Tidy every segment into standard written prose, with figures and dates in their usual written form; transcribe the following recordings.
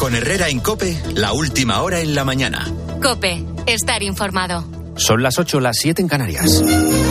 Con Herrera en COPE, la última hora en la mañana. COPE, estar informado. Son las 8, las 7 en Canarias.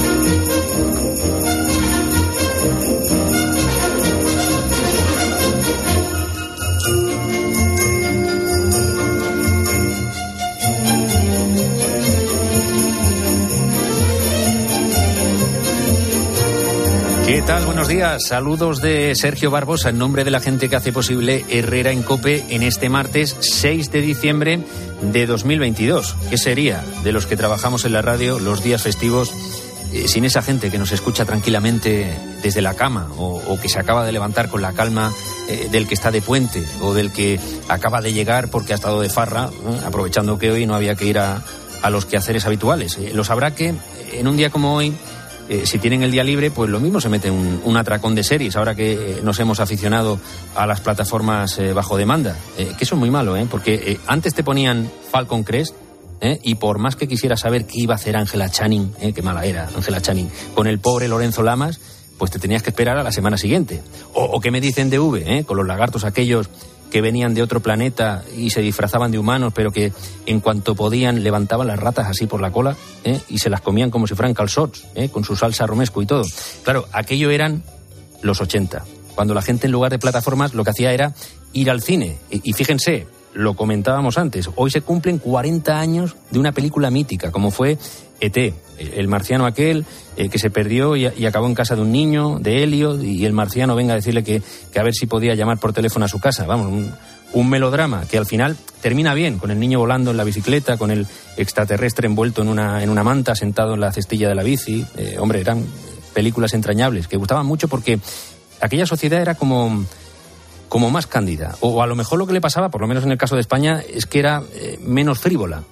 ¿Qué tal? Buenos días. Saludos de Sergio Barbosa en nombre de la gente que hace posible Herrera en COPE en este martes 6 de diciembre de 2022. ¿Qué sería de los que trabajamos en la radio los días festivos sin esa gente que nos escucha tranquilamente desde la cama o que se acaba de levantar con la calma del que está de puente o del que acaba de llegar porque ha estado de farra, aprovechando que hoy no había que ir a los quehaceres habituales? Lo sabrá que en un día como hoy, si tienen el día libre, pues lo mismo se mete un atracón de series, ahora que nos hemos aficionado a las plataformas bajo demanda. Que eso es muy malo, porque antes te ponían Falcon Crest, y por más que quisiera saber qué iba a hacer Angela Channing, qué mala era Angela Channing, con el pobre Lorenzo Lamas, pues te tenías que esperar a la semana siguiente. O qué me dicen de V, con los lagartos aquellos que venían de otro planeta y se disfrazaban de humanos, pero que en cuanto podían levantaban las ratas así por la cola, y se las comían como si fueran calçots, con su salsa romesco y todo. Claro, aquello eran los 80, cuando la gente en lugar de plataformas lo que hacía era ir al cine. Y fíjense, lo comentábamos antes, hoy se cumplen 40 años de una película mítica, como fue E.T., el marciano aquel que se perdió y acabó en casa de un niño, de Elliot, y el marciano venga a decirle que a ver si podía llamar por teléfono a su casa. Vamos, un melodrama que al final termina bien, con el niño volando en la bicicleta, con el extraterrestre envuelto en una manta, sentado en la cestilla de la bici. Hombre, eran películas entrañables que gustaban mucho porque aquella sociedad era como más cándida, o a lo mejor lo que le pasaba, por lo menos en el caso de España, es que era menos frívola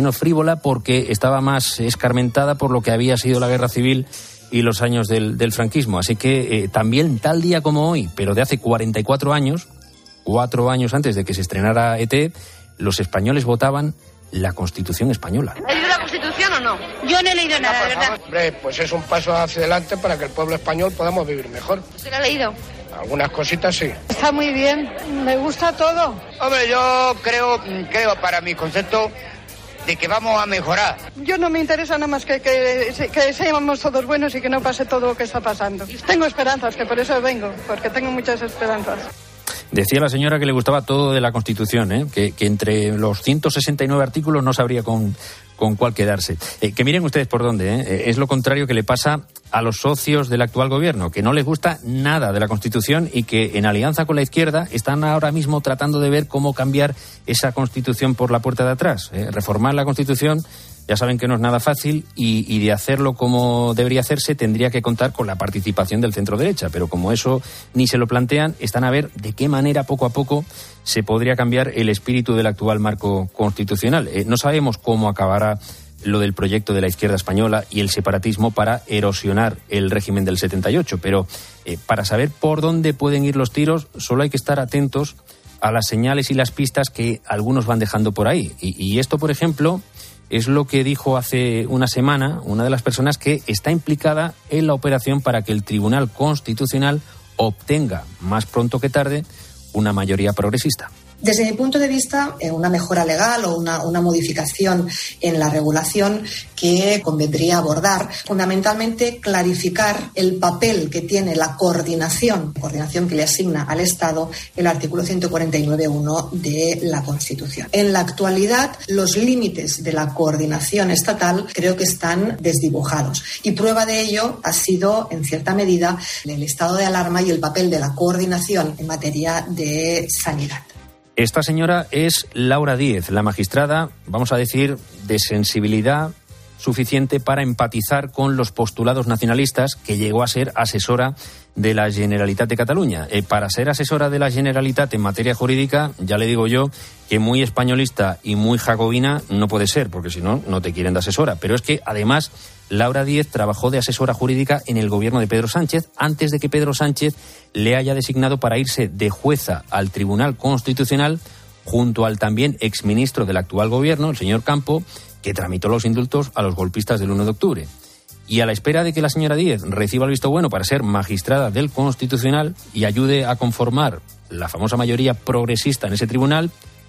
porque estaba más escarmentada por lo que había sido la guerra civil y los años del franquismo. Así que también tal día como hoy, pero de hace 44 años, 4 años antes de que se estrenara E.T., los españoles votaban la Constitución española. ¿Ha leído la Constitución o no? Yo no he leído nada, de verdad. Hombre, pues es un paso hacia adelante para que el pueblo español podamos vivir mejor. ¿Usted lo ha leído? Algunas cositas sí. Está muy bien, me gusta todo. Hombre, yo creo para mi concepto de que vamos a mejorar. Yo no me interesa nada más que seamos todos buenos y que no pase todo lo que está pasando. Tengo esperanzas, que por eso vengo, porque tengo muchas esperanzas. Decía la señora que le gustaba todo de la Constitución, que entre los 169 artículos no sabría con cuál quedarse. Que miren ustedes por dónde, es lo contrario que le pasa a los socios del actual gobierno, que no les gusta nada de la Constitución y que en alianza con la izquierda están ahora mismo tratando de ver cómo cambiar esa Constitución por la puerta de atrás. Reformar la Constitución, ya saben que no es nada fácil y de hacerlo como debería hacerse tendría que contar con la participación del centro-derecha, pero como eso ni se lo plantean, están a ver de qué manera poco a poco se podría cambiar el espíritu del actual marco constitucional. No sabemos cómo acabará lo del proyecto de la izquierda española y el separatismo para erosionar el régimen del 78, pero para saber por dónde pueden ir los tiros solo hay que estar atentos a las señales y las pistas que algunos van dejando por ahí. Y esto, por ejemplo, es lo que dijo hace una semana una de las personas que está implicada en la operación para que el Tribunal Constitucional obtenga, más pronto que tarde, una mayoría progresista. Desde mi punto de vista, una mejora legal o una modificación en la regulación que convendría abordar, fundamentalmente clarificar el papel que tiene la coordinación que le asigna al Estado el artículo 149.1 de la Constitución. En la actualidad, los límites de la coordinación estatal creo que están desdibujados y prueba de ello ha sido, en cierta medida, el estado de alarma y el papel de la coordinación en materia de sanidad. Esta señora es Laura Díez, la magistrada, vamos a decir, de sensibilidad suficiente para empatizar con los postulados nacionalistas, que llegó a ser asesora de la Generalitat de Cataluña. Para ser asesora de la Generalitat en materia jurídica, ya le digo yo que muy españolista y muy jacobina no puede ser, porque si no, no te quieren de asesora. Pero es que, además, Laura Díez trabajó de asesora jurídica en el gobierno de Pedro Sánchez, antes de que Pedro Sánchez le haya designado para irse de jueza al Tribunal Constitucional, junto al también exministro del actual gobierno, el señor Campo, que tramitó los indultos a los golpistas del 1 de octubre. Y a la espera de que la señora Díez reciba el visto bueno para ser magistrada del Constitucional y ayude a conformar la famosa mayoría progresista en ese tribunal,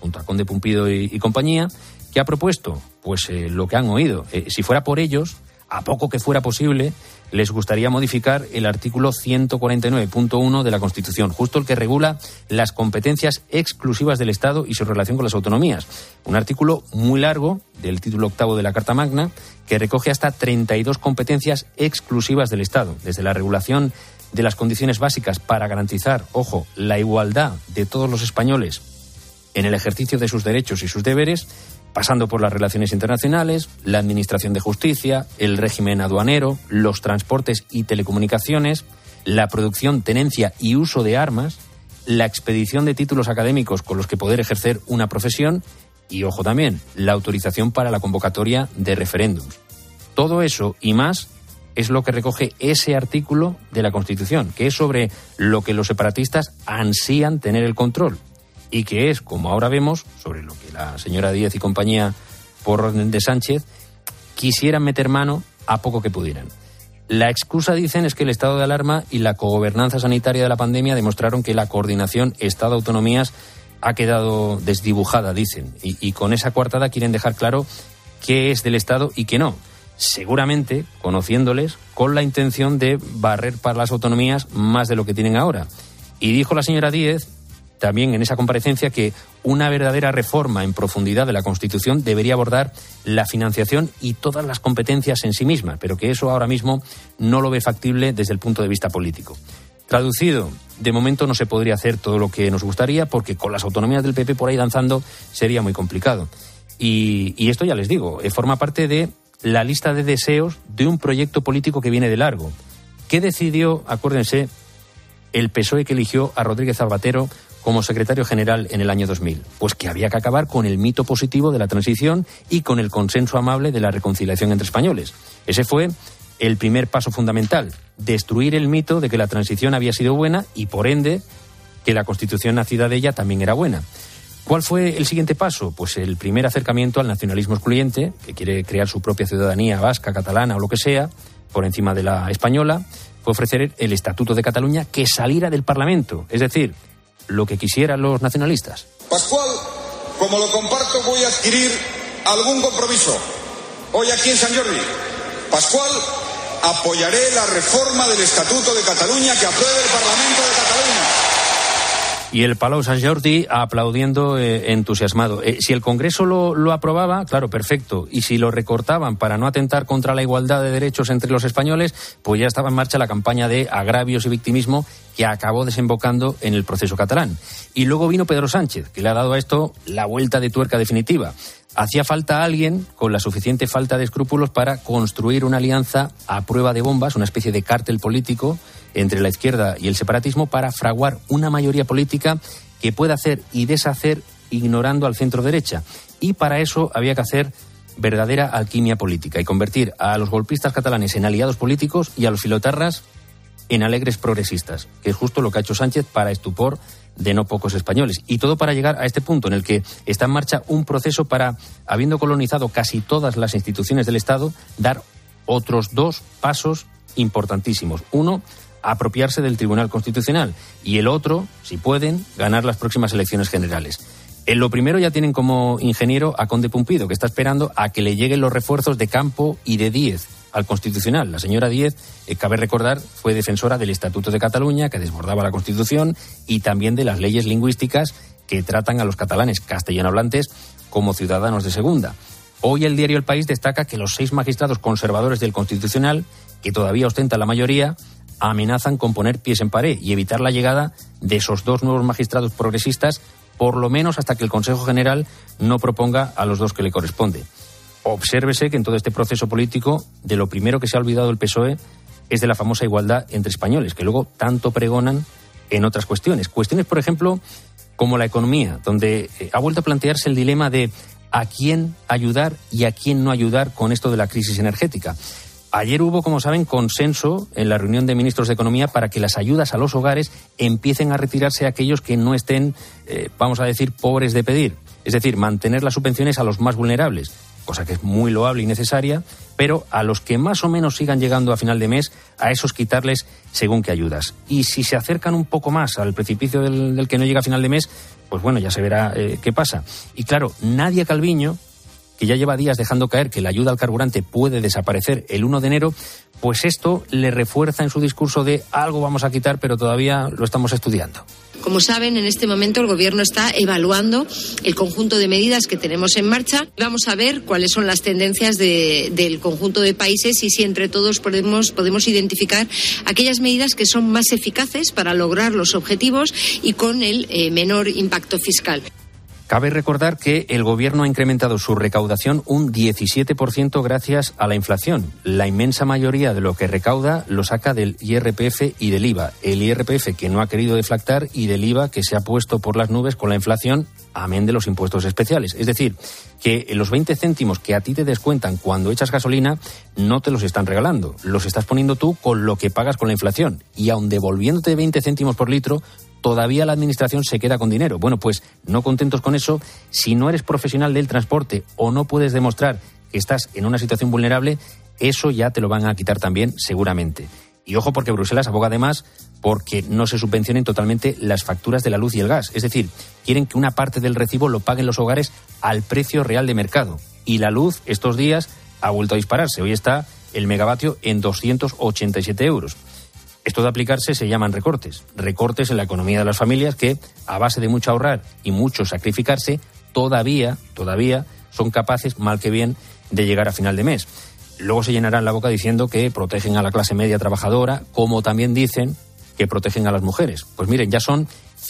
junto a Conde Pumpido y compañía. ¿Qué ha propuesto? Pues lo que han oído. Si fuera por ellos, a poco que fuera posible, les gustaría modificar el artículo 149.1 de la Constitución, justo el que regula las competencias exclusivas del Estado y su relación con las autonomías. Un artículo muy largo, del título 8º de la Carta Magna, que recoge hasta 32 competencias exclusivas del Estado, desde la regulación de las condiciones básicas para garantizar, ojo, la igualdad de todos los españoles en el ejercicio de sus derechos y sus deberes, pasando por las relaciones internacionales, la administración de justicia, el régimen aduanero, los transportes y telecomunicaciones, la producción, tenencia y uso de armas, la expedición de títulos académicos con los que poder ejercer una profesión y, ojo también, la autorización para la convocatoria de referéndums. Todo eso y más es lo que recoge ese artículo de la Constitución, que es sobre lo que los separatistas ansían tener el control. Y que es, como ahora vemos, sobre lo que la señora Díez y compañía, por orden de Sánchez, quisieran meter mano a poco que pudieran. La excusa, dicen, es que el estado de alarma y la cogobernanza sanitaria de la pandemia demostraron que la coordinación Estado-autonomías ha quedado desdibujada, dicen. Y con esa coartada quieren dejar claro qué es del Estado y qué no. Seguramente, conociéndoles, con la intención de barrer para las autonomías más de lo que tienen ahora. Y dijo la señora Díez también en esa comparecencia que una verdadera reforma en profundidad de la Constitución debería abordar la financiación y todas las competencias en sí misma, pero que eso ahora mismo no lo ve factible desde el punto de vista político. Traducido, de momento no se podría hacer todo lo que nos gustaría porque con las autonomías del PP por ahí danzando sería muy complicado. Y esto ya les digo, forma parte de la lista de deseos de un proyecto político que viene de largo. ¿Qué decidió, acuérdense, el PSOE que eligió a Rodríguez Zapatero como secretario general en el año 2000? Pues que había que acabar con el mito positivo de la transición y con el consenso amable de la reconciliación entre españoles. Ese fue el primer paso fundamental, destruir el mito de que la transición había sido buena y, por ende, que la Constitución nacida de ella también era buena. ¿Cuál fue el siguiente paso? Pues el primer acercamiento al nacionalismo excluyente, que quiere crear su propia ciudadanía vasca, catalana o lo que sea, por encima de la española, fue ofrecer el Estatuto de Cataluña que saliera del Parlamento, es decir, lo que quisieran los nacionalistas. Pascual, como lo comparto, voy a adquirir algún compromiso. Hoy aquí en San Jordi, Pascual, apoyaré la reforma del Estatuto de Cataluña que apruebe el Parlamento de Cataluña. Y el Palau Sant Jordi aplaudiendo entusiasmado. Si el Congreso lo aprobaba, claro, perfecto. Y si lo recortaban para no atentar contra la igualdad de derechos entre los españoles, pues ya estaba en marcha la campaña de agravios y victimismo que acabó desembocando en el proceso catalán. Y luego vino Pedro Sánchez, que le ha dado a esto la vuelta de tuerca definitiva. Hacía falta alguien con la suficiente falta de escrúpulos para construir una alianza a prueba de bombas, una especie de cártel político entre la izquierda y el separatismo para fraguar una mayoría política que pueda hacer y deshacer ignorando al centro derecha. Y para eso había que hacer verdadera alquimia política y convertir a los golpistas catalanes en aliados políticos y a los filoetarras en alegres progresistas, que es justo lo que ha hecho Sánchez para estupor de no pocos españoles. Y todo para llegar a este punto en el que está en marcha un proceso para, habiendo colonizado casi todas las instituciones del Estado, dar otros dos pasos importantísimos. Uno, apropiarse del Tribunal Constitucional y el otro, si pueden, ganar las próximas elecciones generales. En lo primero ya tienen como ingeniero a Conde Pumpido, que está esperando a que le lleguen los refuerzos de Campo y de Díez al Constitucional. La señora Díez, cabe recordar, fue defensora del Estatuto de Cataluña, que desbordaba la Constitución, y también de las leyes lingüísticas que tratan a los catalanes castellanohablantes como ciudadanos de segunda. Hoy el diario El País destaca que los 6 magistrados conservadores del Constitucional, que todavía ostentan la mayoría, amenazan con poner pies en pared y evitar la llegada de esos 2 nuevos magistrados progresistas, por lo menos hasta que el Consejo General no proponga a los 2 que le corresponde. Obsérvese que en todo este proceso político, de lo primero que se ha olvidado el PSOE es de la famosa igualdad entre españoles, que luego tanto pregonan en otras cuestiones. Cuestiones, por ejemplo, como la economía, donde ha vuelto a plantearse el dilema de a quién ayudar y a quién no ayudar con esto de la crisis energética. Ayer hubo, como saben, consenso en la reunión de ministros de Economía para que las ayudas a los hogares empiecen a retirarse a aquellos que no estén, vamos a decir, pobres de pedir. Es decir, mantener las subvenciones a los más vulnerables, cosa que es muy loable y necesaria, pero a los que más o menos sigan llegando a final de mes, a esos quitarles según qué ayudas. Y si se acercan un poco más al precipicio del que no llega a final de mes, pues bueno, ya se verá qué pasa. Y claro, Nadia Calviño, que ya lleva días dejando caer que la ayuda al carburante puede desaparecer el 1 de enero, pues esto le refuerza en su discurso de algo vamos a quitar, pero todavía lo estamos estudiando. Como saben, en este momento el Gobierno está evaluando el conjunto de medidas que tenemos en marcha. Vamos a ver cuáles son las tendencias del conjunto de países y si entre todos podemos identificar aquellas medidas que son más eficaces para lograr los objetivos y con el menor impacto fiscal. Cabe recordar que el Gobierno ha incrementado su recaudación un 17% gracias a la inflación. La inmensa mayoría de lo que recauda lo saca del IRPF y del IVA. El IRPF que no ha querido deflactar y del IVA que se ha puesto por las nubes con la inflación, amén de los impuestos especiales. Es decir, que los 20 céntimos que a ti te descuentan cuando echas gasolina no te los están regalando. Los estás poniendo tú con lo que pagas con la inflación. Y aun devolviéndote 20 céntimos por litro, todavía la administración se queda con dinero. Bueno, pues no contentos con eso, si no eres profesional del transporte o no puedes demostrar que estás en una situación vulnerable, eso ya te lo van a quitar también seguramente. Y ojo, porque Bruselas aboga además porque no se subvencionen totalmente las facturas de la luz y el gas. Es decir, quieren que una parte del recibo lo paguen los hogares al precio real de mercado. Y la luz estos días ha vuelto a dispararse. Hoy está el megavatio en 287 euros. Esto de aplicarse se llaman recortes. Recortes en la economía de las familias que, a base de mucho ahorrar y mucho sacrificarse, todavía son capaces, mal que bien, de llegar a final de mes. Luego se llenarán la boca diciendo que protegen a la clase media trabajadora, como también dicen que protegen a las mujeres. Pues miren, ya son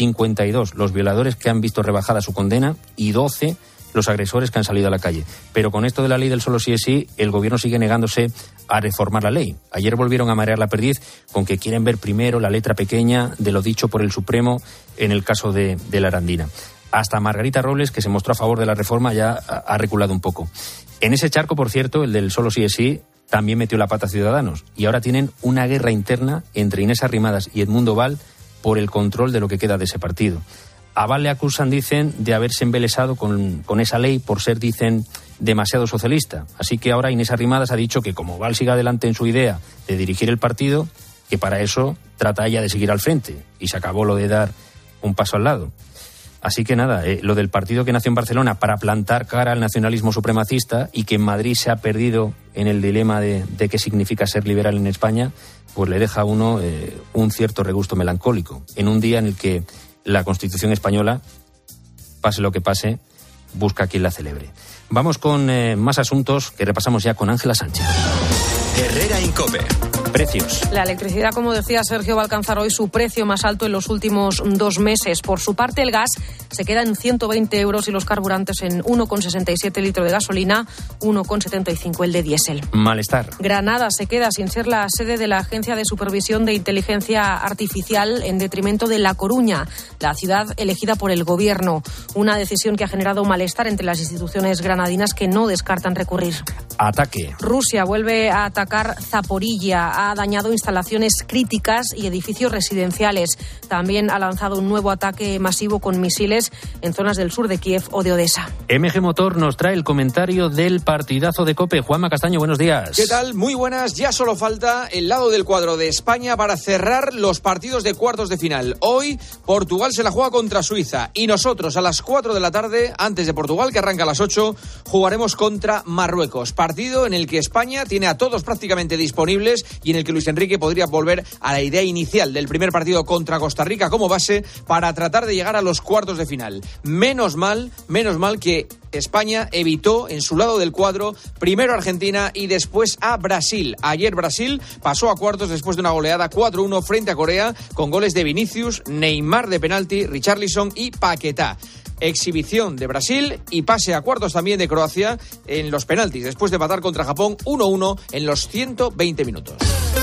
52 los violadores que han visto rebajada su condena y 12 los agresores que han salido a la calle. Pero con esto de la ley del solo sí es sí, el Gobierno sigue negándose a reformar la ley. Ayer volvieron a marear la perdiz con que quieren ver primero la letra pequeña de lo dicho por el Supremo en el caso de la Arandina. Hasta Margarita Robles, que se mostró a favor de la reforma, ya ha reculado un poco. En ese charco, por cierto, el del solo sí es sí, también metió la pata Ciudadanos. Y ahora tienen una guerra interna entre Inés Arrimadas y Edmundo Val por el control de lo que queda de ese partido. A Val le acusan, dicen, de haberse embelesado con esa ley por ser, dicen, demasiado socialista. Así que ahora Inés Arrimadas ha dicho que como Val siga adelante en su idea de dirigir el partido, que para eso trata ella de seguir al frente. Y se acabó lo de dar un paso al lado. Así que nada, lo del partido que nació en Barcelona para plantar cara al nacionalismo supremacista y que en Madrid se ha perdido en el dilema de qué significa ser liberal en España, pues le deja a uno un cierto regusto melancólico. En un día en el que la Constitución española, pase lo que pase, busca a quien la celebre. Vamos con más asuntos que repasamos ya con Ángela Sánchez. Herrera Incope. Precios. La electricidad, como decía Sergio, va a alcanzar hoy su precio más alto en los últimos 2 meses. Por su parte, el gas se queda en 120 euros y los carburantes en 1,67 litro de gasolina, 1,75 el de diésel. Malestar. Granada se queda sin ser la sede de la Agencia de Supervisión de Inteligencia Artificial en detrimento de La Coruña, la ciudad elegida por el Gobierno. Una decisión que ha generado malestar entre las instituciones granadinas que no descartan recurrir. Ataque. Rusia vuelve a atacar Zaporilla. Ha dañado instalaciones críticas y edificios residenciales. También ha lanzado un nuevo ataque masivo con misiles en zonas del sur de Kiev o de Odessa. MG Motor nos trae el comentario del partidazo de COPE. Juanma Castaño, buenos días. ¿Qué tal? Muy buenas. Ya solo falta el lado del cuadro de España para cerrar los partidos de cuartos de final. Hoy Portugal se la juega contra Suiza y nosotros a las 4 de la tarde, antes de Portugal, que arranca a las 8, jugaremos contra Marruecos. Partido en el que España tiene a todos prácticamente disponibles y en el que Luis Enrique podría volver a la idea inicial del primer partido contra Costa Rica como base para tratar de llegar a los cuartos de final. Menos mal que España evitó en su lado del cuadro primero a Argentina y después a Brasil. Ayer Brasil pasó a cuartos después de una goleada 4-1 frente a Corea con goles de Vinicius, Neymar de penalti, Richarlison y Paquetá. Exhibición de Brasil y pase a cuartos también de Croacia en los penaltis, después de empatar contra Japón 1-1 en los 120 minutos.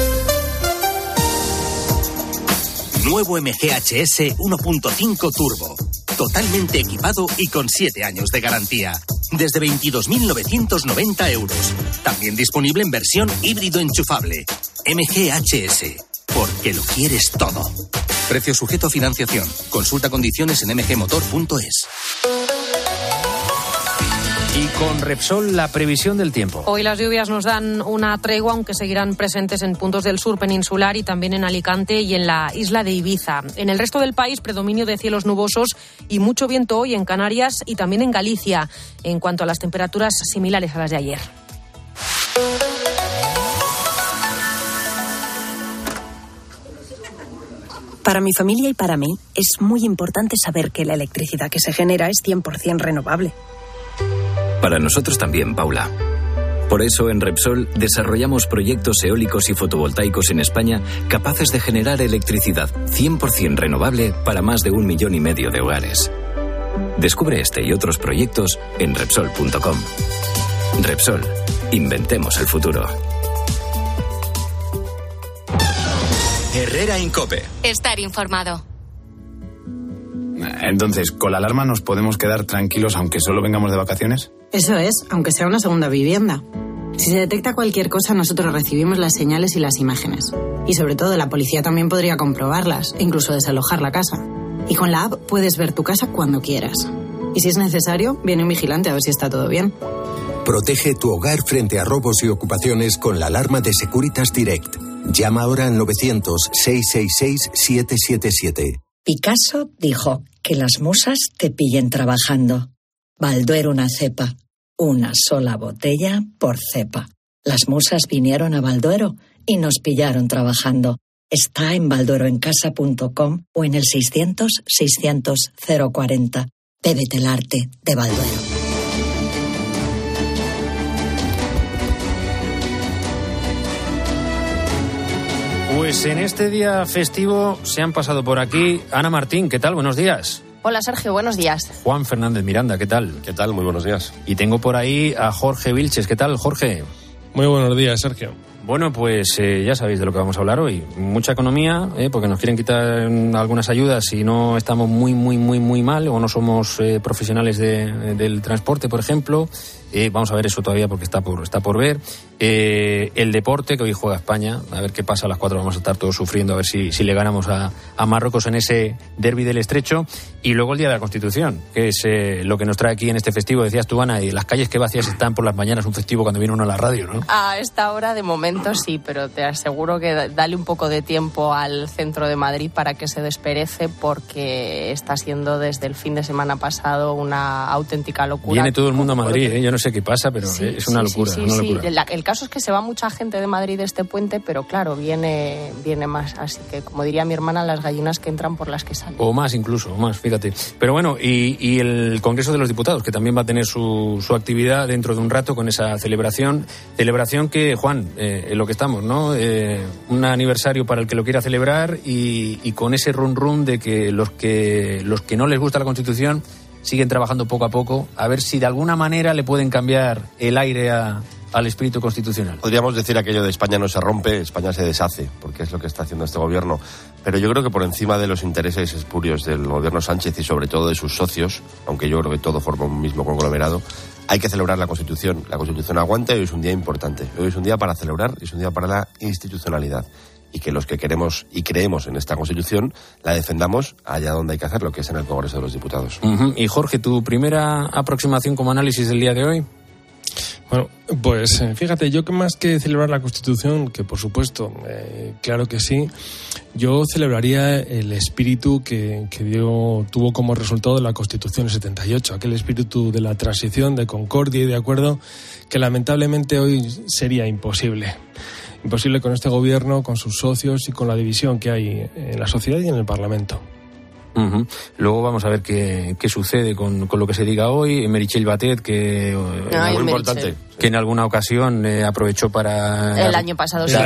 Nuevo MG HS 1.5 Turbo. Totalmente equipado y con 7 años de garantía. Desde 22.990 euros. También disponible en versión híbrido enchufable. MG HS. Porque lo quieres todo. Precio sujeto a financiación. Consulta condiciones en mgmotor.es. Y con Repsol, la previsión del tiempo. Hoy las lluvias nos dan una tregua, aunque seguirán presentes en puntos del sur peninsular y también en Alicante y en la isla de Ibiza. En el resto del país, predominio de cielos nubosos y mucho viento hoy en Canarias y también en Galicia, en cuanto a las temperaturas similares a las de ayer. Para mi familia y para mí es muy importante saber que la electricidad que se genera es 100% renovable. Para nosotros también, Paula. Por eso en Repsol desarrollamos proyectos eólicos y fotovoltaicos en España capaces de generar electricidad 100% renovable para más de 1,5 millones de hogares. Descubre este y otros proyectos en Repsol.com. Repsol, inventemos el futuro. Herrera Incope. Estar informado. Entonces, ¿con la alarma nos podemos quedar tranquilos aunque solo vengamos de vacaciones? Eso es, aunque sea una segunda vivienda. Si se detecta cualquier cosa, nosotros recibimos las señales y las imágenes. Y sobre todo, la policía también podría comprobarlas e incluso desalojar la casa. Y con la app puedes ver tu casa cuando quieras. Y si es necesario, viene un vigilante a ver si está todo bien. Protege tu hogar frente a robos y ocupaciones con la alarma de Securitas Direct. Llama ahora al 900-666-777. Picasso dijo que las musas te pillen trabajando. Balduero una cepa, una sola botella por cepa. Las musas vinieron a Balduero y nos pillaron trabajando. Está en baldueroencasa.com o en el 600-600-040. Bébete el arte de Balduero. Pues en este día festivo se han pasado por aquí Ana Martín, ¿qué tal? Buenos días. Hola Sergio, buenos días. Juan Fernández Miranda, ¿qué tal? ¿Qué tal? Muy buenos días. Y tengo por ahí a Jorge Vilches, ¿qué tal, Jorge? Muy buenos días, Sergio. Bueno, pues ya sabéis de lo que vamos a hablar hoy. Mucha economía, porque nos quieren quitar algunas ayudas y no estamos muy mal o no somos profesionales del transporte, por ejemplo. Vamos a ver eso todavía porque está por ver. El deporte, que hoy juega España, a ver qué pasa. A las 4 vamos a estar todos sufriendo a ver si le ganamos a Marruecos en ese derbi del Estrecho. Y luego el Día de la Constitución, que es lo que nos trae aquí en este festivo. Decías tú, Ana, y las calles que vacías están por las mañanas, un festivo cuando viene uno a la radio, ¿no? A esta hora de momento sí, pero te aseguro que dale un poco de tiempo al centro de Madrid para que se desperece, porque está siendo desde el fin de semana pasado una auténtica locura. Viene todo el mundo a Madrid, yo no sé qué pasa, pero sí, es una locura. Sí. El caso es que se va mucha gente de Madrid de este puente, pero claro, viene más. Así que, como diría mi hermana, las gallinas que entran por las que salen. O más incluso, fíjate. Pero bueno, y el Congreso de los Diputados, que también va a tener su actividad dentro de un rato con esa celebración que, Juan, en lo que estamos, ¿no? Un aniversario para el que lo quiera celebrar y con ese run de que los que no les gusta la Constitución siguen trabajando poco a poco, a ver si de alguna manera le pueden cambiar el aire al espíritu constitucional. Podríamos decir aquello de España no se rompe, España se deshace, porque es lo que está haciendo este gobierno. Pero yo creo que por encima de los intereses espurios del gobierno Sánchez y sobre todo de sus socios, aunque yo creo que todo forma un mismo conglomerado, hay que celebrar la Constitución. La Constitución aguanta y hoy es un día importante. Hoy es un día para celebrar, es un día para la institucionalidad. Y que los que queremos y creemos en esta Constitución la defendamos allá donde hay que hacerlo, que es en el Congreso de los Diputados. Y Jorge, ¿tu primera aproximación como análisis del día de hoy? Bueno, pues fíjate, yo que más que celebrar la Constitución, que por supuesto, claro que sí, yo celebraría el espíritu que tuvo como resultado de la Constitución del 78, aquel espíritu de la transición, de concordia y de acuerdo, que lamentablemente hoy sería imposible con este gobierno, con sus socios y con la división que hay en la sociedad y en el Parlamento. Luego vamos a ver qué sucede con lo que se diga hoy. Meritxell Batet, que muy importante, que en alguna ocasión aprovechó para... El año pasado se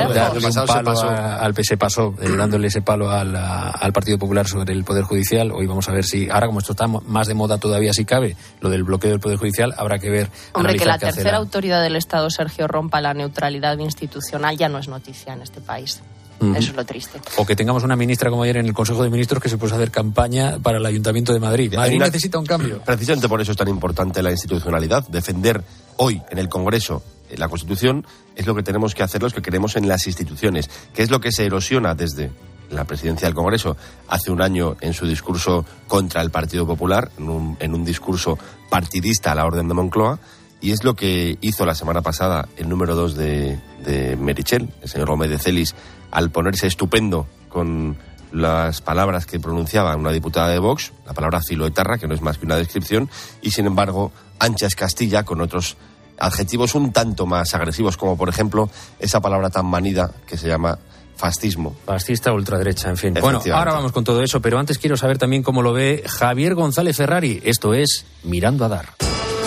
pasó dándole ese palo al Partido Popular sobre el Poder Judicial. Hoy vamos a ver si, ahora como esto está más de moda todavía si cabe, lo del bloqueo del Poder Judicial, habrá que ver... Hombre, que la tercera autoridad del Estado, Sergio, rompa la neutralidad institucional ya no es noticia en este país. Eso es lo triste. O que tengamos una ministra como ayer en el Consejo de Ministros que se puso a hacer campaña para el Ayuntamiento de Madrid. Madrid necesita un cambio. Precisamente por eso es tan importante la institucionalidad. Defender hoy en el Congreso la Constitución es lo que tenemos que hacer los que creemos en las instituciones, que es lo que se erosiona desde la presidencia del Congreso hace un año en su discurso contra el Partido Popular, en un discurso partidista a la orden de Moncloa, y es lo que hizo la semana pasada el número 2 de Meritxell, el señor Gómez de Celis, al ponerse estupendo con las palabras que pronunciaba una diputada de Vox, la palabra filoetarra, que no es más que una descripción, y sin embargo ancha es Castilla con otros adjetivos un tanto más agresivos, como por ejemplo esa palabra tan manida que se llama fascismo. Fascista, ultraderecha, en fin. Bueno, ahora vamos con todo eso, pero antes quiero saber también cómo lo ve Javier González Ferrari. Esto es Mirando a Dar.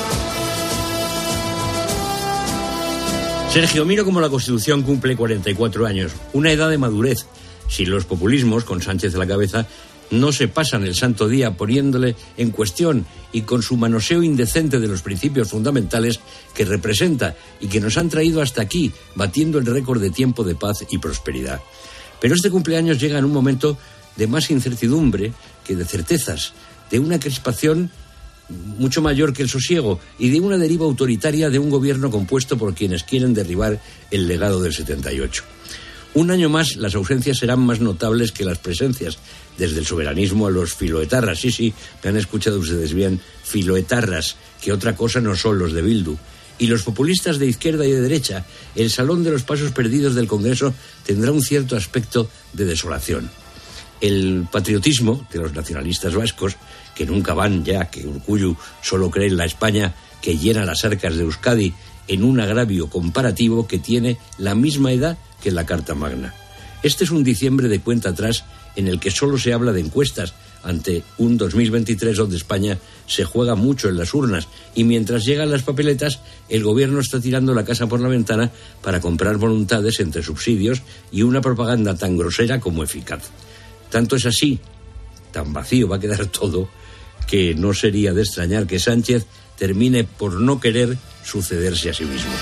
Sergio, miro cómo la Constitución cumple 44 años, una edad de madurez. Si los populismos, con Sánchez a la cabeza, no se pasan el santo día poniéndole en cuestión y con su manoseo indecente de los principios fundamentales que representa y que nos han traído hasta aquí, batiendo el récord de tiempo de paz y prosperidad. Pero este cumpleaños llega en un momento de más incertidumbre que de certezas, de una crispación mucho mayor que el sosiego y de una deriva autoritaria de un gobierno compuesto por quienes quieren derribar el legado del 78. Un año más las ausencias serán más notables que las presencias, desde el soberanismo a los filoetarras. Sí, me han escuchado ustedes bien, filoetarras, que otra cosa no son los de Bildu. Y los populistas de izquierda y de derecha, el salón de los pasos perdidos del Congreso tendrá un cierto aspecto de desolación. El patriotismo de los nacionalistas vascos, que nunca van ya, que Urkullu solo cree en la España que llena las arcas de Euskadi, en un agravio comparativo que tiene la misma edad que la Carta Magna. Este es un diciembre de cuenta atrás en el que solo se habla de encuestas ante un 2023 donde España se juega mucho en las urnas y mientras llegan las papeletas el gobierno está tirando la casa por la ventana para comprar voluntades entre subsidios y una propaganda tan grosera como eficaz. Tanto es así, tan vacío va a quedar todo, que no sería de extrañar que Sánchez termine por no querer sucederse a sí mismo.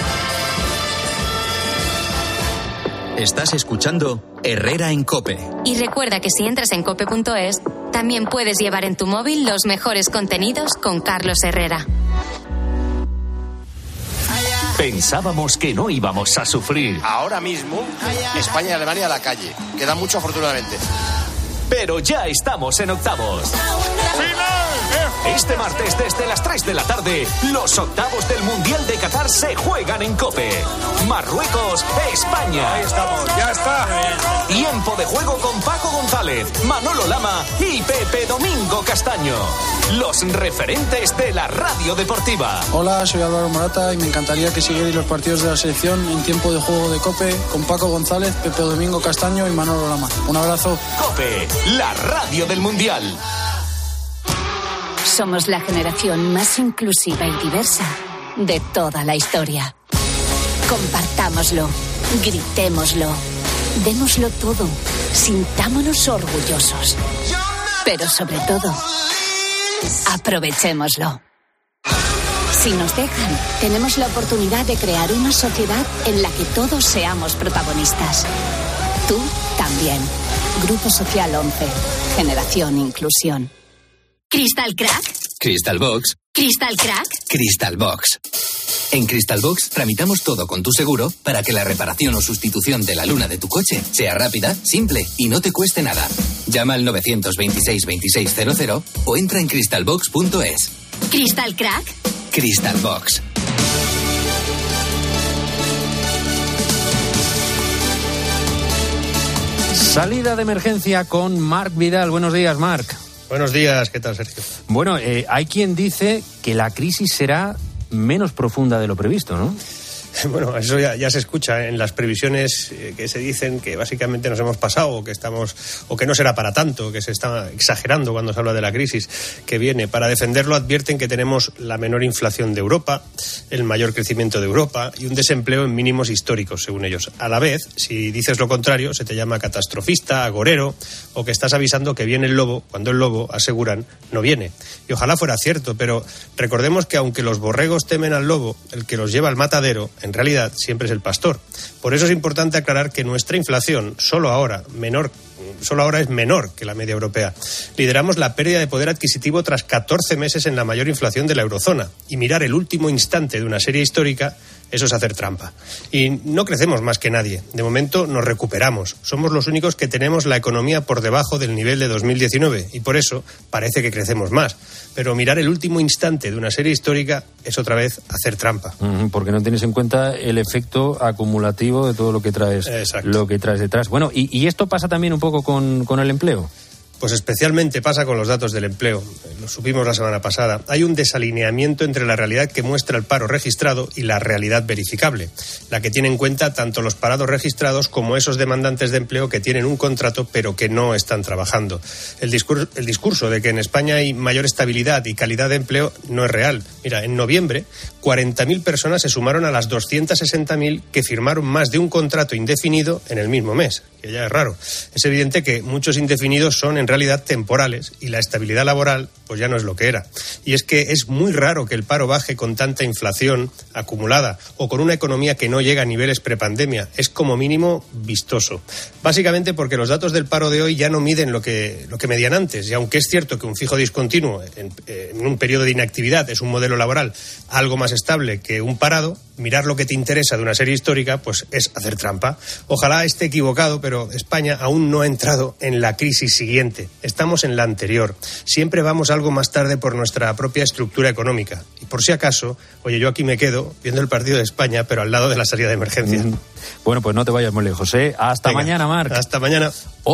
Estás escuchando Herrera en COPE. Y recuerda que si entras en cope.es, también puedes llevar en tu móvil los mejores contenidos con Carlos Herrera. Pensábamos que no íbamos a sufrir. Ahora mismo, España y Alemania a la calle. Queda mucho, afortunadamente. Pero ya estamos en octavos. Este martes desde las 3 de la tarde, los octavos del Mundial de Qatar se juegan en COPE. Marruecos, España. Ahí estamos, ya está. Tiempo de juego con Paco González, Manolo Lama y Pepe Domingo Castaño. Los referentes de la radio deportiva. Hola, soy Álvaro Morata y me encantaría que siguierais los partidos de la selección en tiempo de juego de COPE con Paco González, Pepe Domingo Castaño y Manolo Lama. Un abrazo. COPE, la radio del Mundial. Somos la generación más inclusiva y diversa de toda la historia. Compartámoslo, gritémoslo, démoslo todo, sintámonos orgullosos. Pero sobre todo, aprovechémoslo. Si nos dejan, tenemos la oportunidad de crear una sociedad en la que todos seamos protagonistas. Tú también. Grupo Social 11. Generación Inclusión. ¿Crystal Crack? Crystal Box. ¿Crystal Crack? Crystal Box. En Crystal Box tramitamos todo con tu seguro para que la reparación o sustitución de la luna de tu coche sea rápida, simple y no te cueste nada. Llama al 926 2600 o entra en crystalbox.es. ¿Crystal Crack? Crystal Box. Salida de emergencia con Marc Vidal. Buenos días, Marc. Buenos días, ¿qué tal, Sergio? Bueno, hay quien dice que la crisis será menos profunda de lo previsto, ¿no? Bueno, eso ya se escucha en las previsiones que se dicen que básicamente nos hemos pasado o que no será para tanto, que se está exagerando cuando se habla de la crisis que viene. Para defenderlo advierten que tenemos la menor inflación de Europa, el mayor crecimiento de Europa y un desempleo en mínimos históricos, según ellos. A la vez, si dices lo contrario, se te llama catastrofista, agorero o que estás avisando que viene el lobo cuando el lobo, aseguran, no viene. Y ojalá fuera cierto, pero recordemos que aunque los borregos temen al lobo, el que los lleva al matadero en realidad siempre es el pastor. Por eso es importante aclarar que nuestra inflación solo ahora es menor que la media europea. Lideramos la pérdida de poder adquisitivo tras 14 meses en la mayor inflación de la eurozona. Y mirar el último instante de una serie histórica Eso es hacer trampa. Y no crecemos más que nadie. De momento nos recuperamos. Somos los únicos que tenemos la economía por debajo del nivel de 2019 y por eso parece que crecemos más. Pero mirar el último instante de una serie histórica es otra vez hacer trampa. Porque no tienes en cuenta el efecto acumulativo de todo lo que traes, detrás. Bueno, y esto pasa también un poco con el empleo. Pues especialmente pasa con los datos del empleo. Lo supimos la semana pasada. Hay un desalineamiento entre la realidad que muestra el paro registrado y la realidad verificable, la que tiene en cuenta tanto los parados registrados como esos demandantes de empleo que tienen un contrato pero que no están trabajando. El discurso de que en España hay mayor estabilidad y calidad de empleo no es real. Mira, en noviembre 40.000 personas se sumaron a las 260.000 que firmaron más de un contrato indefinido en el mismo mes, que ya es raro. Es evidente que muchos indefinidos son en realidad temporales y la estabilidad laboral pues ya no es lo que era. Y es que es muy raro que el paro baje con tanta inflación acumulada o con una economía que no llega a niveles prepandemia. Es como mínimo vistoso. Básicamente porque los datos del paro de hoy ya no miden lo que medían antes. Y aunque es cierto que un fijo discontinuo en un periodo de inactividad es un modelo laboral algo más estable que un parado, mirar lo que te interesa de una serie histórica pues es hacer trampa. Ojalá esté equivocado, pero España aún no ha entrado en la crisis siguiente. Estamos en la anterior. Siempre vamos algo más tarde por nuestra propia estructura económica. Y por si acaso, oye, yo aquí me quedo viendo el partido de España, pero al lado de la salida de emergencia. Bueno, pues no te vayas muy lejos, ¿eh? Hasta mañana, Marc. Hasta mañana.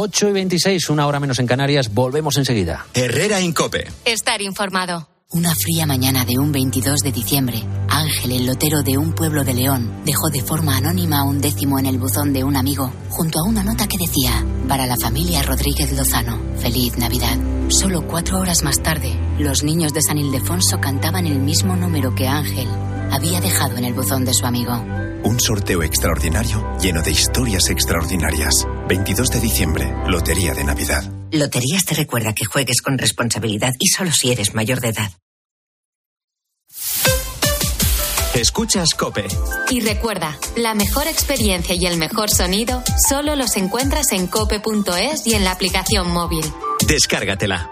8:26, una hora menos en Canarias. Volvemos enseguida. Herrera en COPE. Estar informado. Una fría mañana de un 22 de diciembre, Ángel, el lotero de un pueblo de León, dejó de forma anónima un décimo en el buzón de un amigo, junto a una nota que decía: para la familia Rodríguez Lozano, feliz Navidad. Solo 4 horas más tarde, los niños de San Ildefonso cantaban el mismo número que Ángel había dejado en el buzón de su amigo. Un sorteo extraordinario lleno de historias extraordinarias. 22 de diciembre, Lotería de Navidad. Loterías te recuerda que juegues con responsabilidad y solo si eres mayor de edad. Escuchas COPE. Y recuerda, la mejor experiencia y el mejor sonido solo los encuentras en cope.es y en la aplicación móvil. Descárgatela.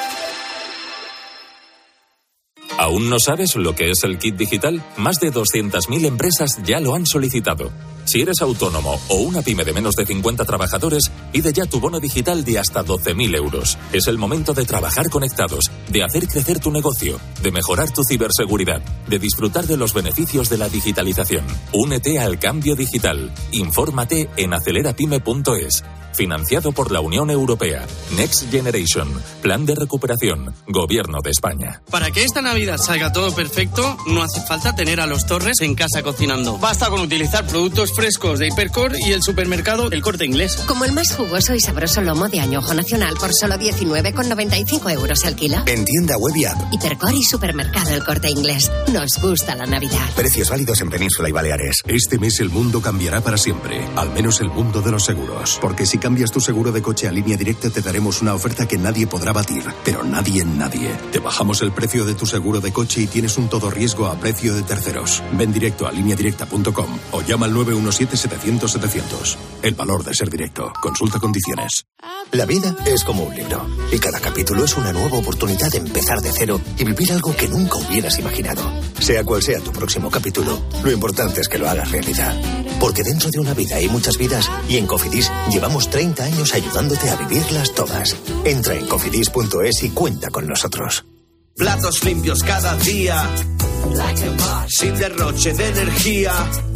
¿Aún no sabes lo que es el kit digital? Más de 200.000 empresas ya lo han solicitado. Si eres autónomo o una pyme de menos de 50 trabajadores, pide ya tu bono digital de hasta 12.000 euros. Es el momento de trabajar conectados, de hacer crecer tu negocio, de mejorar tu ciberseguridad, de disfrutar de los beneficios de la digitalización. Únete al cambio digital. Infórmate en acelerapyme.es. Financiado por la Unión Europea. Next Generation. Plan de recuperación. Gobierno de España. Para que esta Navidad salga todo perfecto, no hace falta tener a los Torres en casa cocinando. Basta con utilizar productos frescos de Hipercor y el supermercado El Corte Inglés. Como el más jugoso y sabroso lomo de añojo nacional por solo 19,95 euros al kilo. En tienda web y app. Hipercor y supermercado El Corte Inglés. Nos gusta la Navidad. Precios válidos en Península y Baleares. Este mes el mundo cambiará para siempre. Al menos el mundo de los seguros. Porque si cambias tu seguro de coche a Línea Directa te daremos una oferta que nadie podrá batir. Pero nadie. Te bajamos el precio de tu seguro de coche y tienes un todo riesgo a precio de terceros. Ven directo a lineadirecta.com o llama al 917-700-700. El valor de ser directo. Consulta condiciones. La vida es como un libro y cada capítulo es una nueva oportunidad de empezar de cero y vivir algo que nunca hubieras imaginado. Sea cual sea tu próximo capítulo, lo importante es que lo hagas realidad. Porque dentro de una vida hay muchas vidas y en Cofidis llevamos 30 años ayudándote a vivirlas todas. Entra en cofidis.es y cuenta con nosotros. Platos limpios cada día, sin derroche de energía.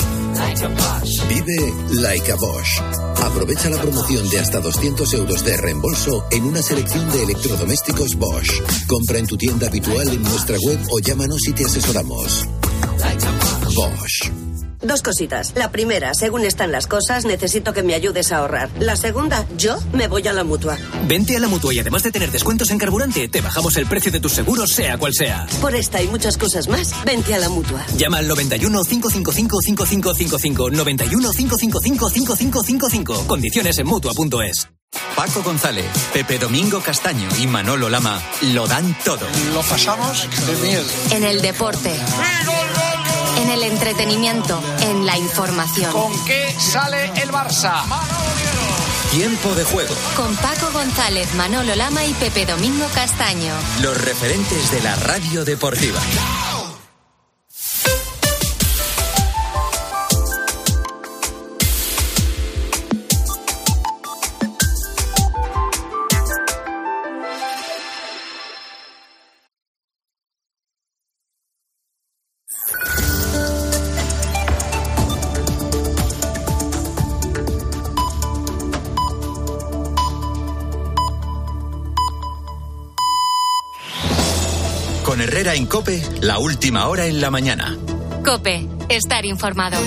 Vive like a Bosch. Aprovecha la promoción de hasta 200 euros de reembolso en una selección de electrodomésticos Bosch. Compra en tu tienda habitual, en nuestra web o llámanos y te asesoramos. Bosch. 2 cositas. La primera, según están las cosas, necesito que me ayudes a ahorrar. La segunda, yo me voy a la Mutua. Vente a la Mutua y además de tener descuentos en carburante, te bajamos el precio de tus seguros, sea cual sea. Por esta y muchas cosas más, vente a la Mutua. Llama al 91 555 5555. 91 555 5555. Condiciones en Mutua.es. Paco González, Pepe Domingo Castaño y Manolo Lama lo dan todo. Lo pasamos de miel. En el deporte. En el entretenimiento, en la información. ¿Con qué sale el Barça? Tiempo de juego. Con Paco González, Manolo Lama y Pepe Domingo Castaño. Los referentes de la radio deportiva. Con Herrera en COPE, la última hora en la mañana. COPE, estar informado.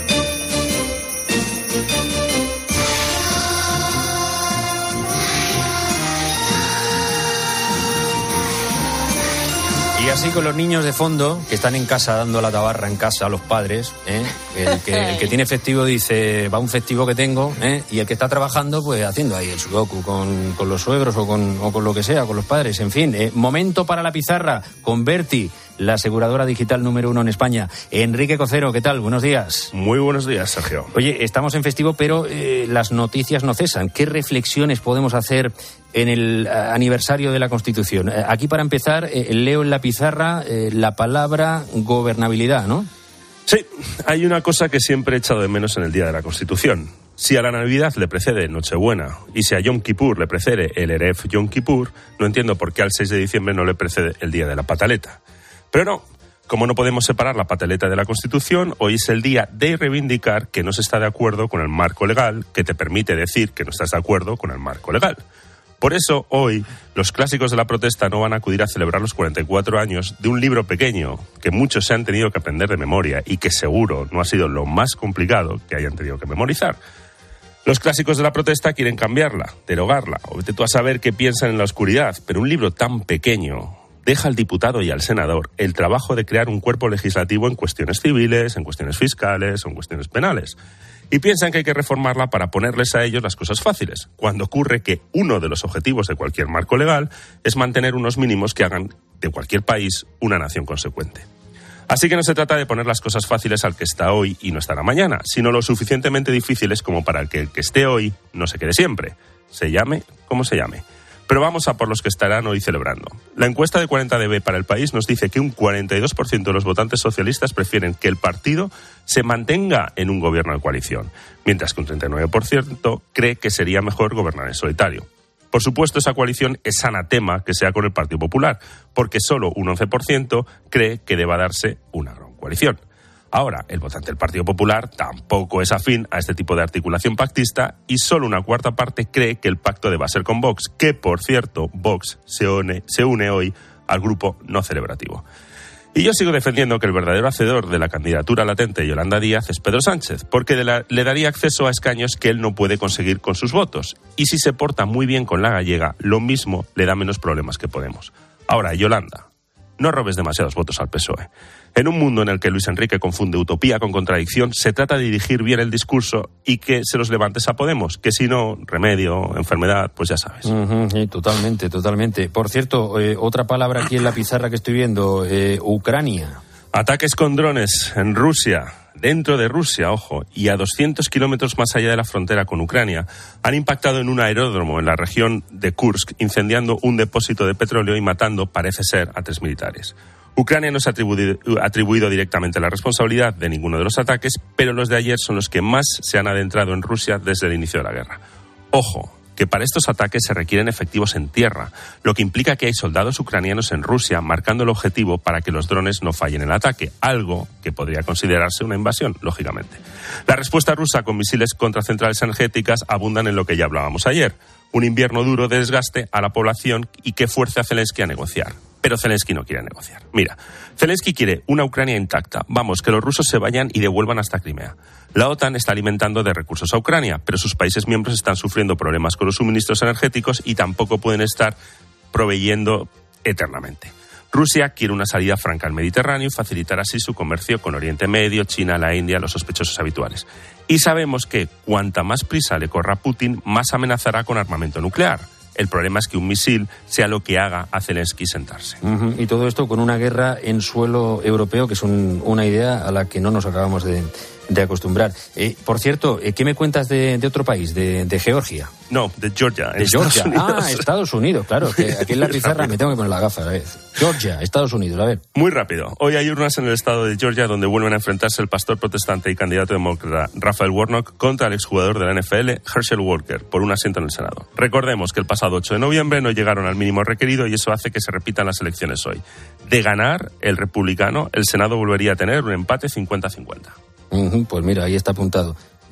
Y así con los niños de fondo, que están en casa dando la tabarra en casa a los padres, el que tiene festivo dice, va un festivo que tengo, y el que está trabajando, pues haciendo ahí el sudoku con los suegros o con lo que sea, con los padres, en fin. Momento para la pizarra con Berti, la aseguradora digital número 1 en España. Enrique Cocero, ¿qué tal? Buenos días. Muy buenos días, Sergio. Oye, estamos en festivo, pero las noticias no cesan. ¿Qué reflexiones podemos hacer en el aniversario de la Constitución? Aquí, para empezar, leo en la pizarra la palabra gobernabilidad, ¿no? Sí, hay una cosa que siempre he echado de menos en el Día de la Constitución. Si a la Navidad le precede Nochebuena y si a Yom Kippur le precede el Erev Yom Kippur, no entiendo por qué al 6 de diciembre no le precede el Día de la Pataleta. Pero no, como no podemos separar la pataleta de la Constitución, hoy es el día de reivindicar que no se está de acuerdo con el marco legal que te permite decir que no estás de acuerdo con el marco legal. Por eso, hoy, los clásicos de la protesta no van a acudir a celebrar los 44 años de un libro pequeño que muchos se han tenido que aprender de memoria y que seguro no ha sido lo más complicado que hayan tenido que memorizar. Los clásicos de la protesta quieren cambiarla, derogarla, o vete tú a saber qué piensan en la oscuridad, pero un libro tan pequeño deja al diputado y al senador el trabajo de crear un cuerpo legislativo en cuestiones civiles, en cuestiones fiscales o en cuestiones penales. Y piensan que hay que reformarla para ponerles a ellos las cosas fáciles, cuando ocurre que uno de los objetivos de cualquier marco legal es mantener unos mínimos que hagan de cualquier país una nación consecuente. Así que no se trata de poner las cosas fáciles al que está hoy y no estará mañana, sino lo suficientemente difíciles como para que el que esté hoy no se quede siempre, se llame como se llame. Pero vamos a por los que estarán hoy celebrando. La encuesta de 40DB para El País nos dice que un 42% de los votantes socialistas prefieren que el partido se mantenga en un gobierno de coalición, mientras que un 39% cree que sería mejor gobernar en solitario. Por supuesto, esa coalición es anatema que sea con el Partido Popular, porque solo un 11% cree que deba darse una gran coalición. Ahora, el votante del Partido Popular tampoco es afín a este tipo de articulación pactista y solo una cuarta parte cree que el pacto deba ser con Vox, que, por cierto, Vox se une hoy al grupo no celebrativo. Y yo sigo defendiendo que el verdadero hacedor de la candidatura latente de Yolanda Díaz es Pedro Sánchez, porque le daría acceso a escaños que él no puede conseguir con sus votos. Y si se porta muy bien con la gallega, lo mismo le da menos problemas que Podemos. Ahora, Yolanda, no robes demasiados votos al PSOE. En un mundo en el que Luis Enrique confunde utopía con contradicción, se trata de dirigir bien el discurso y que se los levantes a Podemos, que si no, remedio, enfermedad, pues ya sabes. Sí, totalmente. Por cierto, otra palabra aquí en la pizarra que estoy viendo, Ucrania. Ataques con drones en Rusia, dentro de Rusia, ojo, y a 200 kilómetros más allá de la frontera con Ucrania, han impactado en un aeródromo en la región de Kursk, incendiando un depósito de petróleo y matando, parece ser, a 3 militares. Ucrania no se ha atribuido directamente la responsabilidad de ninguno de los ataques, pero los de ayer son los que más se han adentrado en Rusia desde el inicio de la guerra. Ojo, que para estos ataques se requieren efectivos en tierra, lo que implica que hay soldados ucranianos en Rusia marcando el objetivo para que los drones no fallen en el ataque, algo que podría considerarse una invasión, lógicamente. La respuesta rusa con misiles contra centrales energéticas abundan en lo que ya hablábamos ayer, un invierno duro de desgaste a la población y que fuerce a Zelensky a negociar. Pero Zelensky no quiere negociar. Mira, Zelensky quiere una Ucrania intacta. Vamos, que los rusos se vayan y devuelvan hasta Crimea. La OTAN está alimentando de recursos a Ucrania, pero sus países miembros están sufriendo problemas con los suministros energéticos y tampoco pueden estar proveyendo eternamente. Rusia quiere una salida franca al Mediterráneo y facilitar así su comercio con Oriente Medio, China, la India, los sospechosos habituales. Y sabemos que cuanta más prisa le corra a Putin, más amenazará con armamento nuclear. El problema es que un misil sea lo que haga a Zelensky sentarse. Y todo esto con una guerra en suelo europeo, que es una idea a la que no nos acabamos de acostumbrar. Por cierto, ¿qué me cuentas de otro país, de Georgia? No, de Georgia. De Georgia. Estados Unidos, claro. Que aquí en la pizarra me tengo que poner la gafa a la vez. Georgia, Estados Unidos, a ver. Muy rápido. Hoy hay urnas en el estado de Georgia donde vuelven a enfrentarse el pastor protestante y candidato demócrata Raphael Warnock contra el exjugador de la NFL, Herschel Walker, por un asiento en el Senado. Recordemos que el pasado 8 de noviembre no llegaron al mínimo requerido y eso hace que se repitan las elecciones hoy. De ganar el republicano, el Senado volvería a tener un empate 50-50. Pues mira, ahí está apuntado.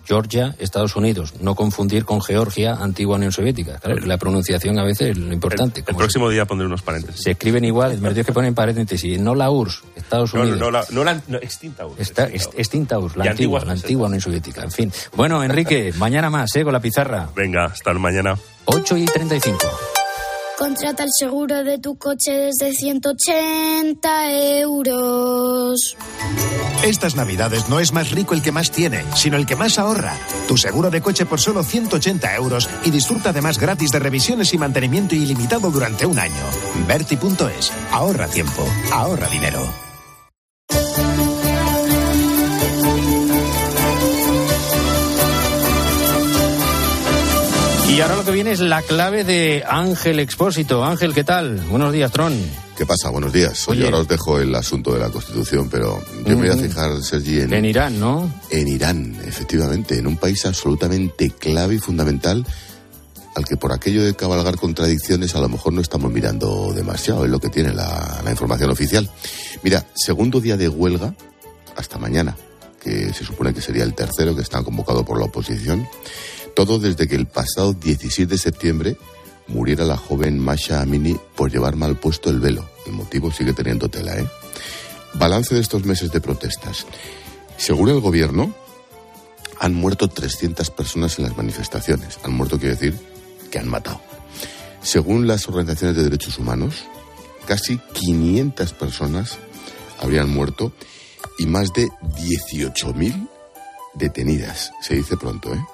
Georgia, Estados Unidos. No confundir con Georgia, antigua Unión Soviética. Claro, la pronunciación a veces es lo importante. El próximo día pondré unos paréntesis. Se escriben igual, me tienes que poner en paréntesis. No la URSS, Estados Unidos. No, extinta URSS. Extinta URSS, la antigua Unión Soviética. En fin. Bueno, Enrique, mañana más, con la pizarra. Venga, hasta mañana. 8:35. Contrata el seguro de tu coche desde 180 euros. Estas Navidades no es más rico el que más tiene, sino el que más ahorra. Tu seguro de coche por solo 180 euros y disfruta además gratis de revisiones y mantenimiento ilimitado durante un año. Verti.es. Ahorra tiempo. Ahorra dinero. Y ahora lo que viene es la clave de Ángel Expósito. Ángel, ¿qué tal? Buenos días, Tron. ¿Qué pasa? Buenos días. Oye, ahora os dejo el asunto de la Constitución, pero yo me voy a fijar, Sergi, en Irán, ¿no? En Irán, efectivamente, en un país absolutamente clave y fundamental al que por aquello de cabalgar contradicciones a lo mejor no estamos mirando demasiado, es lo que tiene la información oficial. Mira, segundo día de huelga, hasta mañana, que se supone que sería el tercero que está convocado por la oposición. Todo desde que el pasado 16 de septiembre muriera la joven Masha Amini por llevar mal puesto el velo. El motivo sigue teniendo tela, ¿eh? Balance de estos meses de protestas. Según el gobierno, han muerto 300 personas en las manifestaciones. Han muerto quiere decir que han matado. Según las organizaciones de derechos humanos, casi 500 personas habrían muerto y más de 18.000 detenidas. Se dice pronto, ¿eh?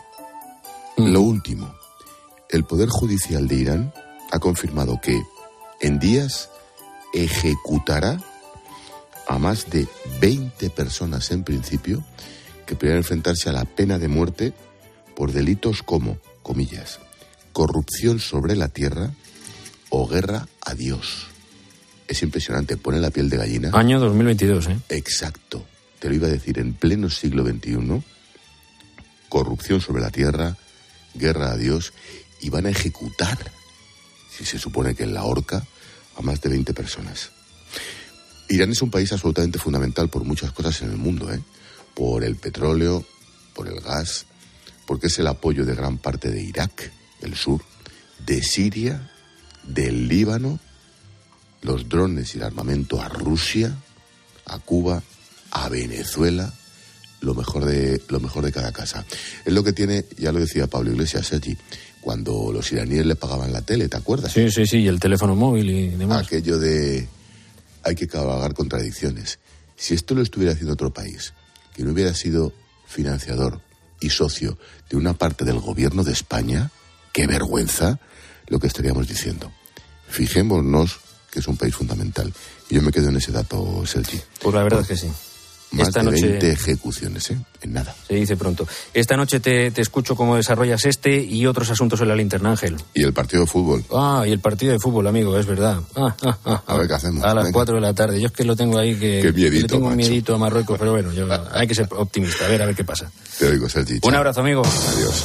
Lo último, el Poder Judicial de Irán ha confirmado que en días ejecutará a más de 20 personas en principio que podrían enfrentarse a la pena de muerte por delitos como, comillas, corrupción sobre la tierra o guerra a Dios. Es impresionante, pone la piel de gallina. Año 2022, ¿eh? Exacto, te lo iba a decir, en pleno siglo XXI, corrupción sobre la tierra, guerra a Dios, y van a ejecutar, si se supone que en la horca, a más de 20 personas. Irán es un país absolutamente fundamental por muchas cosas en el mundo, ¿eh? Por el petróleo, por el gas, porque es el apoyo de gran parte de Irak, del sur, de Siria, del Líbano, los drones y el armamento a Rusia, a Cuba, a Venezuela, lo mejor de cada casa. Es lo que tiene, ya lo decía Pablo Iglesias, Sergi, cuando los iraníes le pagaban la tele, ¿te acuerdas? Sí, y el teléfono móvil y demás. Aquello de hay que cabalgar contradicciones. Si esto lo estuviera haciendo otro país, que no hubiera sido financiador y socio de una parte del gobierno de España, qué vergüenza lo que estaríamos diciendo. Fijémonos que es un país fundamental. Y yo me quedo en ese dato, Sergi. Pues la verdad es que sí. Más de 20 ejecuciones, en nada. Se dice pronto. Esta noche te escucho cómo desarrollas este y otros asuntos en la linterna, Ángel. Y el partido de fútbol. Y el partido de fútbol, amigo, es verdad. A ver qué hacemos. A las 4 de la tarde. Yo es que lo tengo ahí que... Qué miedito, le tengo un macho. miedito a Marruecos, pero bueno, hay que ser optimista. A ver qué pasa. Te oigo, Sergi. Un abrazo, amigo. Adiós.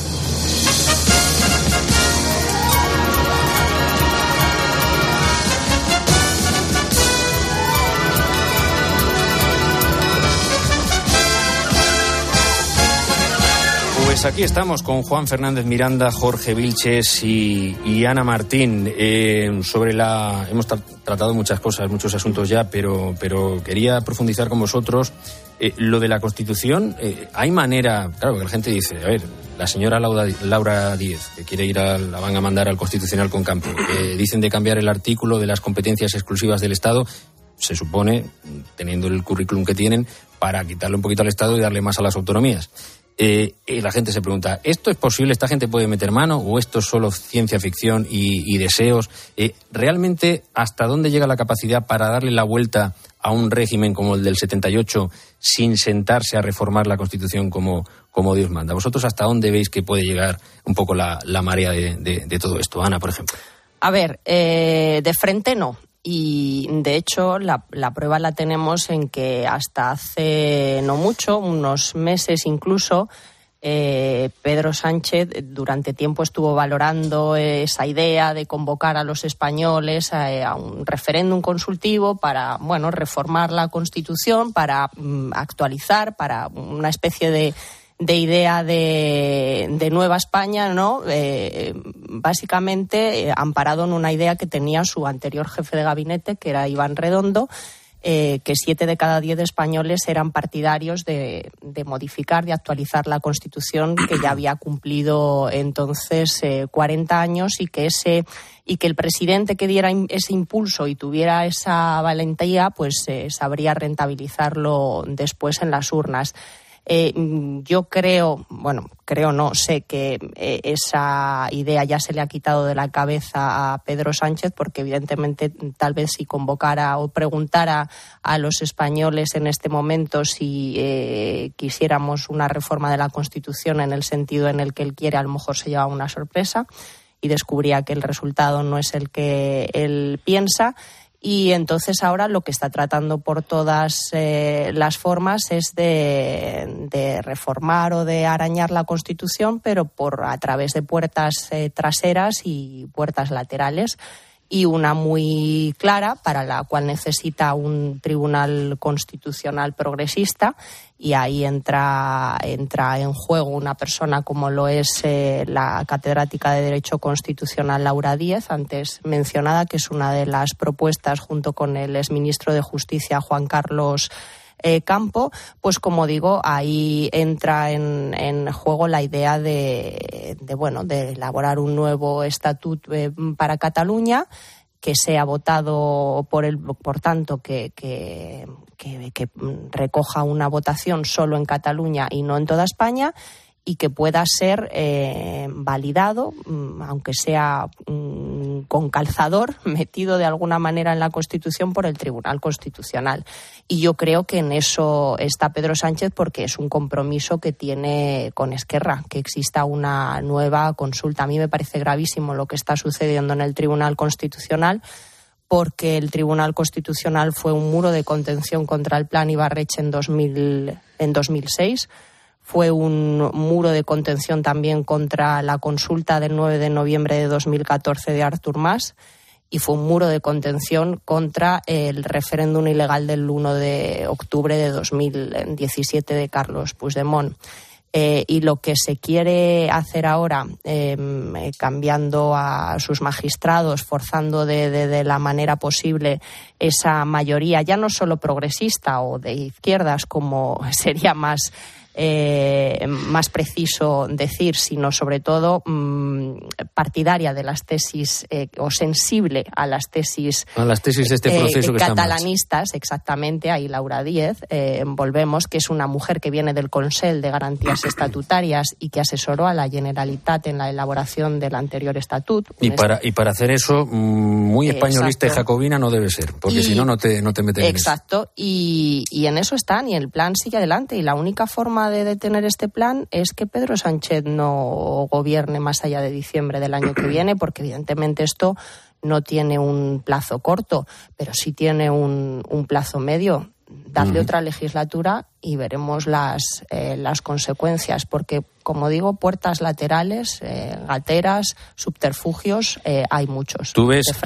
Pues aquí estamos con Juan Fernández Miranda, Jorge Vilches y Ana Martín. Hemos tratado muchas cosas, muchos asuntos ya, pero quería profundizar con vosotros. Lo de la Constitución, hay manera, claro, que la gente dice, a ver, la señora Laura Díez, que quiere la van a mandar al Constitucional con Campo, dicen de cambiar el artículo de las competencias exclusivas del Estado, se supone, teniendo el currículum que tienen, para quitarle un poquito al Estado y darle más a las autonomías. La gente se pregunta, ¿esto es posible? ¿Esta gente puede meter mano? ¿O esto es solo ciencia ficción y deseos? ¿Realmente hasta dónde llega la capacidad para darle la vuelta a un régimen como el del 78 sin sentarse a reformar la Constitución como Dios manda? ¿Vosotros hasta dónde veis que puede llegar un poco la marea de todo esto? Ana, por ejemplo. A ver, de frente no. Y, de hecho, la prueba la tenemos en que hasta hace no mucho, unos meses incluso, Pedro Sánchez durante tiempo estuvo valorando esa idea de convocar a los españoles a un referéndum consultivo para, reformar la Constitución, para actualizar, para una especie de idea de Nueva España, ¿no? Básicamente amparado en una idea que tenía su anterior jefe de gabinete, que era Iván Redondo, que 7 de cada 10 españoles eran partidarios de modificar, de actualizar la Constitución, que ya había cumplido entonces 40 años, y que el presidente que diera ese impulso y tuviera esa valentía, pues sabría rentabilizarlo después en las urnas. Yo sé que esa idea ya se le ha quitado de la cabeza a Pedro Sánchez, porque evidentemente tal vez si convocara o preguntara a los españoles en este momento si quisiéramos una reforma de la Constitución en el sentido en el que él quiere, a lo mejor se llevaba una sorpresa y descubría que el resultado no es el que él piensa. Y entonces ahora lo que está tratando por todas las formas es de reformar o de arañar la Constitución, pero a través de puertas traseras y puertas laterales. Y una muy clara, para la cual necesita un tribunal constitucional progresista, y ahí entra en juego una persona como lo es la catedrática de Derecho Constitucional Laura Díez, antes mencionada, que es una de las propuestas junto con el exministro de Justicia Juan Carlos Campo. Pues como digo, ahí entra en juego la idea de elaborar un nuevo estatuto para Cataluña, que sea votado por tanto que recoja una votación solo en Cataluña y no en toda España, y que pueda ser validado, aunque sea con calzador, metido de alguna manera en la Constitución por el Tribunal Constitucional. Y yo creo que en eso está Pedro Sánchez, porque es un compromiso que tiene con Esquerra, que exista una nueva consulta. A mí me parece gravísimo lo que está sucediendo en el Tribunal Constitucional, porque el Tribunal Constitucional fue un muro de contención contra el Plan Ibarretxe en 2006. Fue un muro de contención también contra la consulta del 9 de noviembre de 2014 de Artur Mas, y fue un muro de contención contra el referéndum ilegal del 1 de octubre de 2017 de Carlos Puigdemont. Y lo que se quiere hacer ahora, cambiando a sus magistrados, forzando de la manera posible esa mayoría, ya no solo progresista o de izquierdas, como sería más preciso decir, sino sobre todo partidaria de las tesis o sensible a las tesis de este proceso que catalanistas, exactamente. Ahí Laura Díez, volvemos, que es una mujer que viene del Consell de Garantías Estatutarias y que asesoró a la Generalitat en la elaboración del anterior estatut. Y para hacer eso, muy españolista. Exacto. Y jacobina no debe ser, porque si no te meten en eso. Exacto, y en eso están, y el plan sigue adelante, y la única forma de detener este plan es que Pedro Sánchez no gobierne más allá de diciembre del año que viene, porque evidentemente esto no tiene un plazo corto, pero sí tiene un plazo medio. Darle otra legislatura y veremos las consecuencias, porque, como digo, puertas laterales, gateras, subterfugios, hay muchos. ¿Tú ves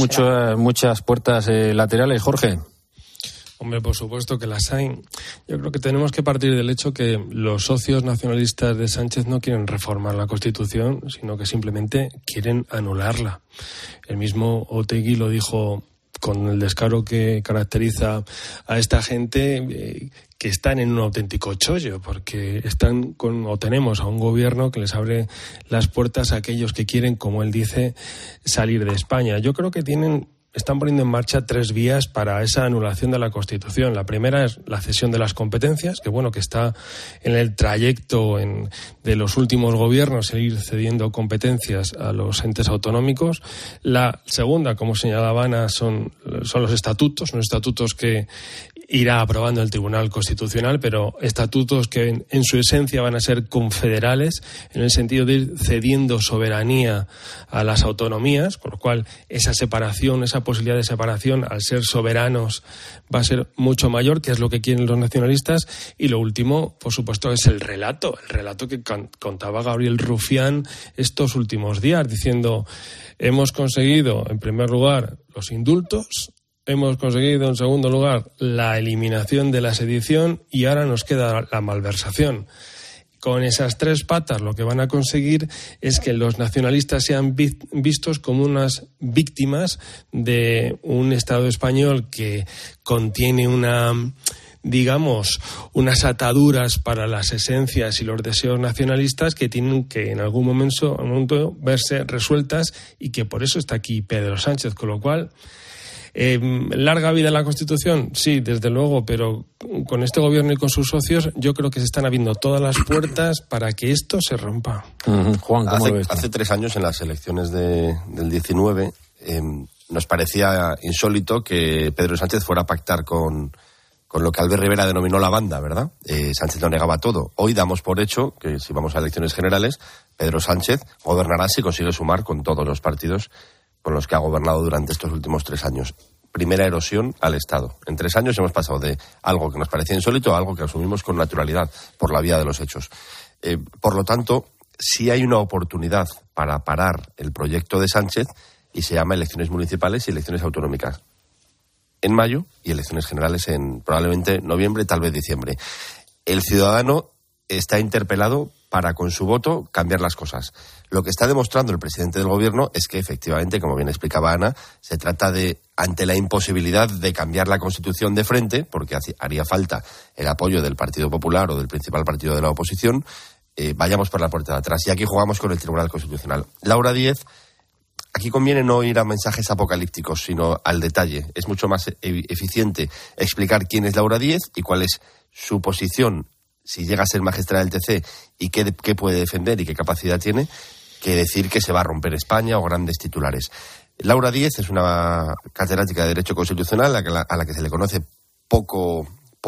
muchas puertas laterales, Jorge? Hombre, por supuesto que las hay. Yo creo que tenemos que partir del hecho que los socios nacionalistas de Sánchez no quieren reformar la Constitución, sino que simplemente quieren anularla. El mismo Otegi lo dijo con el descaro que caracteriza a esta gente, que están en un auténtico chollo, porque tenemos a un gobierno que les abre las puertas a aquellos que quieren, como él dice, salir de España. Yo creo que están poniendo en marcha 3 vías para esa anulación de la Constitución. La primera es la cesión de las competencias, que está en el trayecto de los últimos gobiernos, el ir cediendo competencias a los entes autonómicos. La segunda, como señalaba Ana, son los estatutos, unos estatutos que irá aprobando el Tribunal Constitucional, pero estatutos que en su esencia van a ser confederales, en el sentido de ir cediendo soberanía a las autonomías, con lo cual esa posibilidad de separación, al ser soberanos, va a ser mucho mayor, que es lo que quieren los nacionalistas. Y lo último, por supuesto, es el relato que contaba Gabriel Rufián estos últimos días, diciendo: hemos conseguido, en primer lugar, los indultos, hemos conseguido, en segundo lugar, la eliminación de la sedición, y ahora nos queda la malversación. con esas tres patas lo que van a conseguir es que los nacionalistas sean vistos como unas víctimas de un Estado español que contiene unas ataduras para las esencias y los deseos nacionalistas que tienen que en algún momento verse resueltas, y que por eso está aquí Pedro Sánchez, con lo cual larga vida a la Constitución, sí, desde luego, pero con este gobierno y con sus socios yo creo que se están abriendo todas las puertas para que esto se rompa. Juan, ¿cómo lo ves? Hace 3 años, en las elecciones del 19, nos parecía insólito que Pedro Sánchez fuera a pactar con lo que Albert Rivera denominó la banda, ¿verdad? Sánchez lo negaba todo. Hoy damos por hecho que, si vamos a elecciones generales, Pedro Sánchez gobernará si consigue sumar con todos los partidos con los que ha gobernado durante estos últimos 3 años. Primera erosión al Estado. En 3 años hemos pasado de algo que nos parecía insólito a algo que asumimos con naturalidad por la vía de los hechos. Por lo tanto, sí hay una oportunidad para parar el proyecto de Sánchez, y se llama elecciones municipales y elecciones autonómicas en mayo y elecciones generales en probablemente noviembre, tal vez diciembre. El ciudadano está interpelado para, con su voto, cambiar las cosas. Lo que está demostrando el presidente del gobierno es que, efectivamente, como bien explicaba Ana, se trata de, ante la imposibilidad de cambiar la Constitución de frente, porque haría falta el apoyo del Partido Popular o del principal partido de la oposición, vayamos por la puerta de atrás. Y aquí jugamos con el Tribunal Constitucional. Laura Díez, aquí conviene no ir a mensajes apocalípticos, sino al detalle. Es mucho más eficiente explicar quién es Laura Díez y cuál es su posición si llega a ser magistrada del TC y qué puede defender y qué capacidad tiene, que decir que se va a romper España o grandes titulares. Laura Díez es una catedrática de Derecho Constitucional a la que se le conoce pocos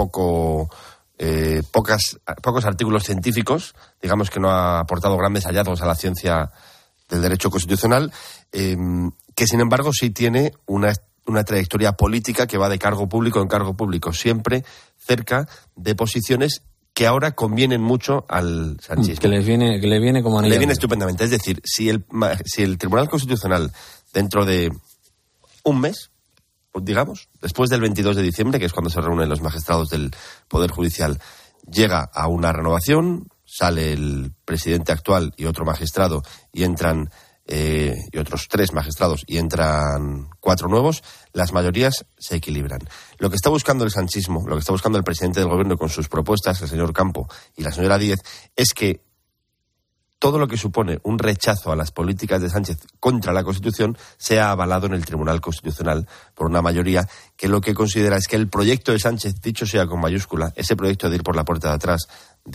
artículos científicos, digamos que no ha aportado grandes hallazgos a la ciencia del derecho constitucional, que sin embargo sí tiene una trayectoria política que va de cargo público en cargo público, siempre cerca de posiciones que ahora convienen mucho al sanchismo. Que le viene como anillo. Le viene estupendamente. Es decir, si el Tribunal Constitucional, dentro de un mes, digamos, después del 22 de diciembre, que es cuando se reúnen los magistrados del Poder Judicial, llega a una renovación, sale el presidente actual y otro magistrado, y entran y otros 3 magistrados, y entran 4 nuevos, las mayorías se equilibran. Lo que está buscando el sanchismo, lo que está buscando el presidente del gobierno con sus propuestas, el señor Campo y la señora Díez, es que todo lo que supone un rechazo a las políticas de Sánchez contra la Constitución sea avalado en el Tribunal Constitucional por una mayoría que lo que considera es que el proyecto de Sánchez, dicho sea con mayúscula, ese proyecto de ir por la puerta de atrás,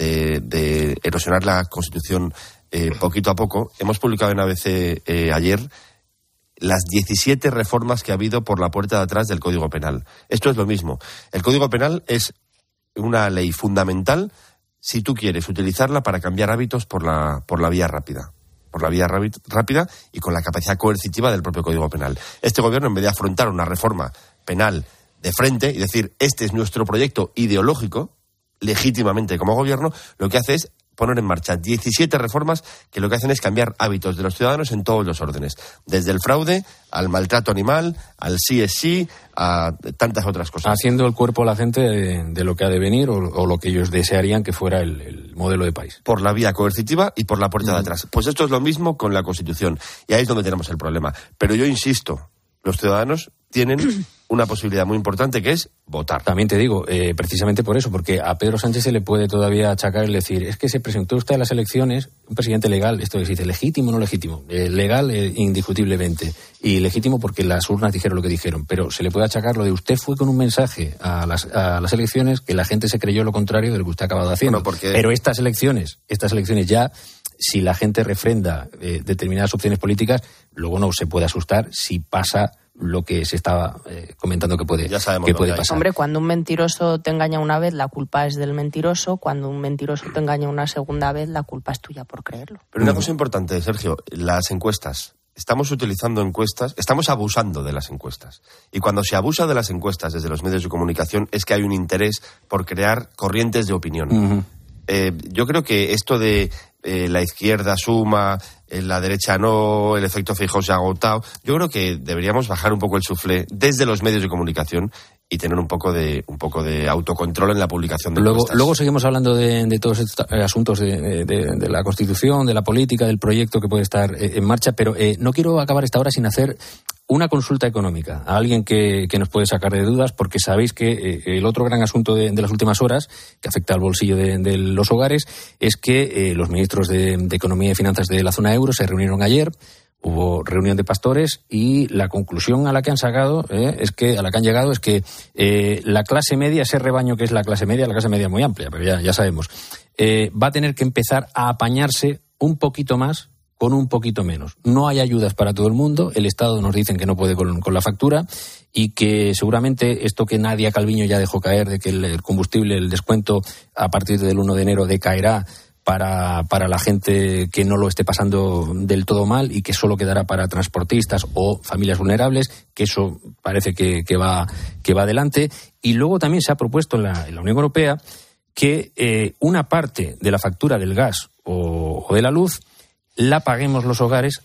de erosionar la Constitución poquito a poco. Hemos publicado en ABC ayer las 17 reformas que ha habido por la puerta de atrás del Código Penal. Esto es lo mismo. El Código Penal es una ley fundamental si tú quieres utilizarla para cambiar hábitos por la vía rápida. Por la vía rápida y con la capacidad coercitiva del propio Código Penal. Este gobierno, en vez de afrontar una reforma penal de frente y decir, este es nuestro proyecto ideológico, legítimamente como gobierno, lo que hace es poner en marcha 17 reformas que lo que hacen es cambiar hábitos de los ciudadanos en todos los órdenes. Desde el fraude, al maltrato animal, al sí es sí, a tantas otras cosas. Haciendo el cuerpo a la gente de lo que ha de venir o lo que ellos desearían que fuera el modelo de país. Por la vía coercitiva y por la puerta de atrás. Pues esto es lo mismo con la Constitución. Y ahí es donde tenemos el problema. Pero yo insisto, los ciudadanos tienen una posibilidad muy importante, que es votar. También te digo, precisamente por eso, porque a Pedro Sánchez se le puede todavía achacar el decir, es que se presentó usted a las elecciones un presidente legal, esto que se dice, legítimo o no legítimo, legal indiscutiblemente, y legítimo porque las urnas dijeron lo que dijeron, pero se le puede achacar lo de usted fue con un mensaje a las elecciones que la gente se creyó lo contrario de lo que usted ha acabado haciendo. Bueno, pero estas elecciones ya, si la gente refrenda determinadas opciones políticas, luego no se puede asustar si pasa lo que se estaba comentando que puede pasar. Hombre, cuando un mentiroso te engaña una vez, la culpa es del mentiroso. Cuando un mentiroso te engaña una segunda vez, la culpa es tuya por creerlo. Pero una cosa importante, Sergio, las encuestas. Estamos utilizando encuestas, estamos abusando de las encuestas. Y cuando se abusa de las encuestas desde los medios de comunicación es que hay un interés por crear corrientes de opinión. Yo creo que esto de la izquierda suma, la derecha no, el efecto Feijóo se ha agotado. Yo creo que deberíamos bajar un poco el suflé desde los medios de comunicación y tener un poco de autocontrol en la publicación de encuestas. Luego seguimos hablando de todos estos asuntos de la Constitución, de la política, del proyecto que puede estar en marcha, pero no quiero acabar esta hora sin hacer una consulta económica a alguien que nos puede sacar de dudas, porque sabéis que el otro gran asunto de las últimas horas, que afecta al bolsillo de los hogares, es que los ministros de Economía y Finanzas de la zona euro se reunieron ayer. Hubo reunión de pastores y la conclusión a la que han llegado es que la clase media, ese rebaño que es la clase media muy amplia, pero ya sabemos, va a tener que empezar a apañarse un poquito más con un poquito menos. No hay ayudas para todo el mundo, el Estado nos dicen que no puede con la factura y que seguramente esto que Nadia Calviño ya dejó caer de que el combustible, el descuento a partir del 1 de enero decaerá para la gente que no lo esté pasando del todo mal y que solo quedará para transportistas o familias vulnerables, que eso parece que va adelante. Y luego también se ha propuesto en la Unión Europea que una parte de la factura del gas o de la luz la paguemos los hogares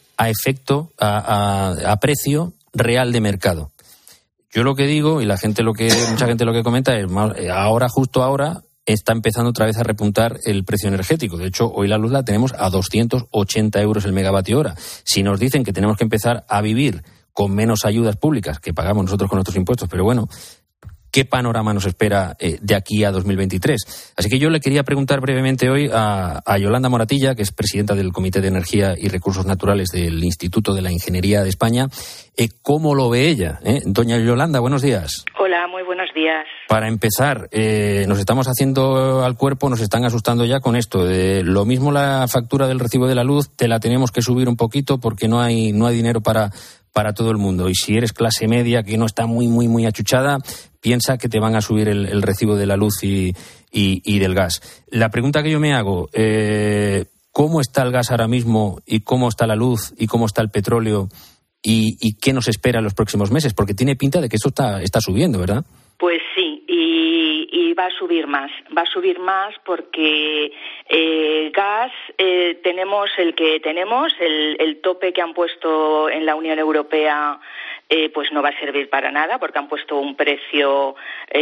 a precio real de mercado. Yo lo que digo, y mucha gente lo que comenta es, justo ahora, está empezando otra vez a repuntar el precio energético. De hecho, hoy la luz la tenemos a 280 euros el megavatio hora. Si nos dicen que tenemos que empezar a vivir con menos ayudas públicas que pagamos nosotros con nuestros impuestos, pero bueno, ¿qué panorama nos espera de aquí a 2023? Así que yo le quería preguntar brevemente hoy a Yolanda Moratilla, que es presidenta del Comité de Energía y Recursos Naturales del Instituto de la Ingeniería de España, ¿cómo lo ve ella? Doña Yolanda, buenos días. Hola, muy buenos días. Para empezar, nos estamos haciendo al cuerpo, nos están asustando ya con esto. Lo mismo la factura del recibo de la luz, te la tenemos que subir un poquito porque no hay dinero para todo el mundo. Y si eres clase media que no está muy achuchada, piensa que te van a subir el recibo de la luz y del gas. La pregunta que yo me hago, ¿cómo está el gas ahora mismo y cómo está la luz y cómo está el petróleo y qué nos espera en los próximos meses? Porque tiene pinta de que esto está subiendo, ¿verdad? Pues sí, y va a subir más porque gas tenemos el que tenemos, el tope que han puesto en la Unión Europea pues no va a servir para nada porque han puesto un precio,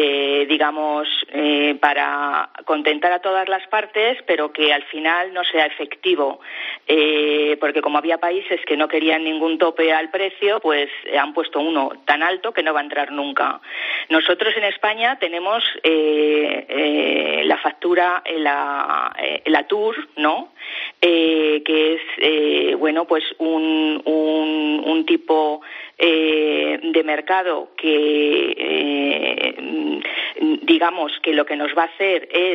para contentar a todas las partes, pero que al final no sea efectivo, porque como había países que no querían ningún tope al precio, pues han puesto uno tan alto que no va a entrar nunca. Nosotros en España tenemos la factura, la TUR, ¿no? Que es pues un tipo de mercado que digamos que lo que nos va a hacer es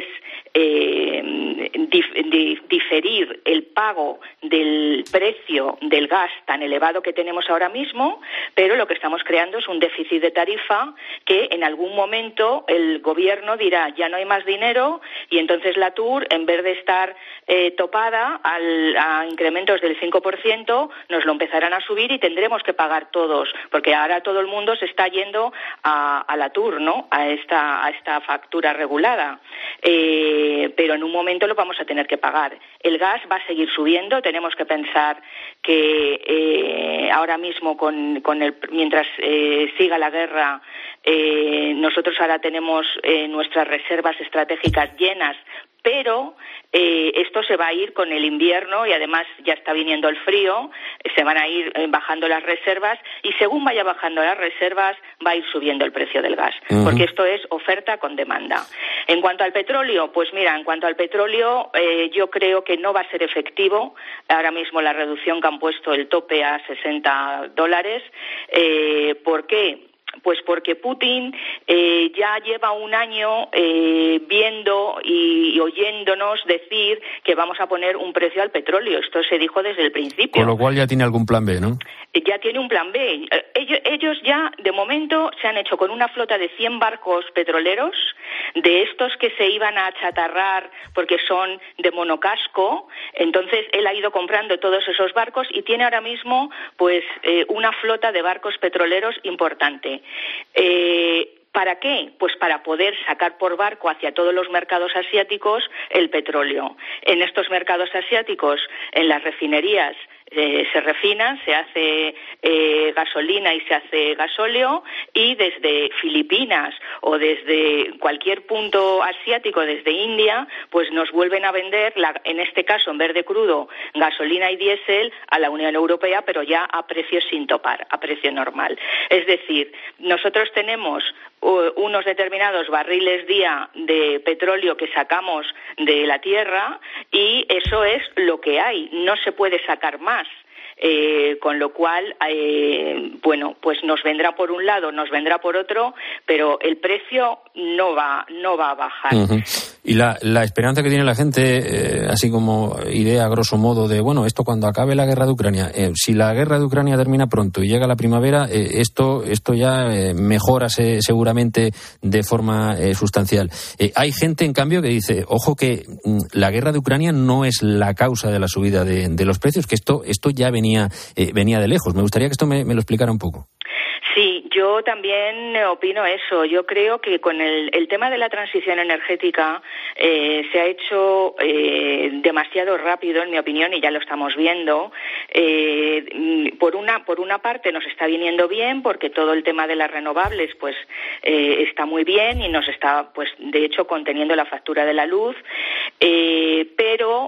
diferir el pago del precio del gas tan elevado que tenemos ahora mismo, pero lo que estamos creando es un déficit de tarifa que en algún momento el gobierno dirá ya no hay más dinero y entonces la TUR, en vez de estar topada a incrementos del 5%, nos lo empezarán a subir y tendremos que pagar todos, porque ahora todo el mundo se está yendo a la TUR, ¿no? A esta factura regulada. Pero en un momento lo vamos a tener que pagar. El gas va a seguir subiendo. Tenemos que pensar que ahora mismo, mientras siga la guerra, nosotros ahora tenemos nuestras reservas estratégicas llenas, pero esto se va a ir con el invierno y además ya está viniendo el frío, se van a ir bajando las reservas y según vaya bajando las reservas va a ir subiendo el precio del gas, porque esto es oferta con demanda. En cuanto al petróleo, pues mira, yo creo que no va a ser efectivo ahora mismo la reducción que han puesto el tope a $60. ¿Por qué? Pues porque Putin ya lleva un año viendo y oyéndonos decir que vamos a poner un precio al petróleo. Esto se dijo desde el principio. Con lo cual ya tiene algún plan B, ¿no? Ya tiene un plan B. Ellos ya, de momento, se han hecho con una flota de 100 barcos petroleros, de estos que se iban a achatarrar porque son de monocasco. Entonces, él ha ido comprando todos esos barcos y tiene ahora mismo, pues, una flota de barcos petroleros importante. ¿Para qué? Pues para poder sacar por barco hacia todos los mercados asiáticos el petróleo. En estos mercados asiáticos, en las refinerías, se refina, se hace gasolina y se hace gasóleo, y desde Filipinas o desde cualquier punto asiático, desde India, pues nos vuelven a vender, en este caso en vez de crudo, gasolina y diésel a la Unión Europea, pero ya a precio sin topar, a precio normal. Es decir, nosotros tenemos unos determinados barriles día de petróleo que sacamos de la tierra, y eso es lo que hay, no se puede sacar más. Con lo cual, bueno, pues nos vendrá por un lado, nos vendrá por otro, pero el precio no va a bajar. Uh-huh. Y la esperanza que tiene la gente, así como idea grosso modo de, bueno, esto cuando acabe la guerra de Ucrania, si la guerra de Ucrania termina pronto y llega la primavera, esto ya mejora seguramente de forma sustancial. Hay gente, en cambio, que dice, ojo, que la guerra de Ucrania no es la causa de la subida de los precios, que esto ya venía de lejos. Me gustaría que esto me lo explicara un poco. Sí, yo también opino eso. Yo creo que con el tema de la transición energética se ha hecho demasiado rápido, en mi opinión, y ya lo estamos viendo. Por una parte nos está viniendo bien, porque todo el tema de las renovables pues está muy bien y nos está, pues de hecho, conteniendo la factura de la luz, pero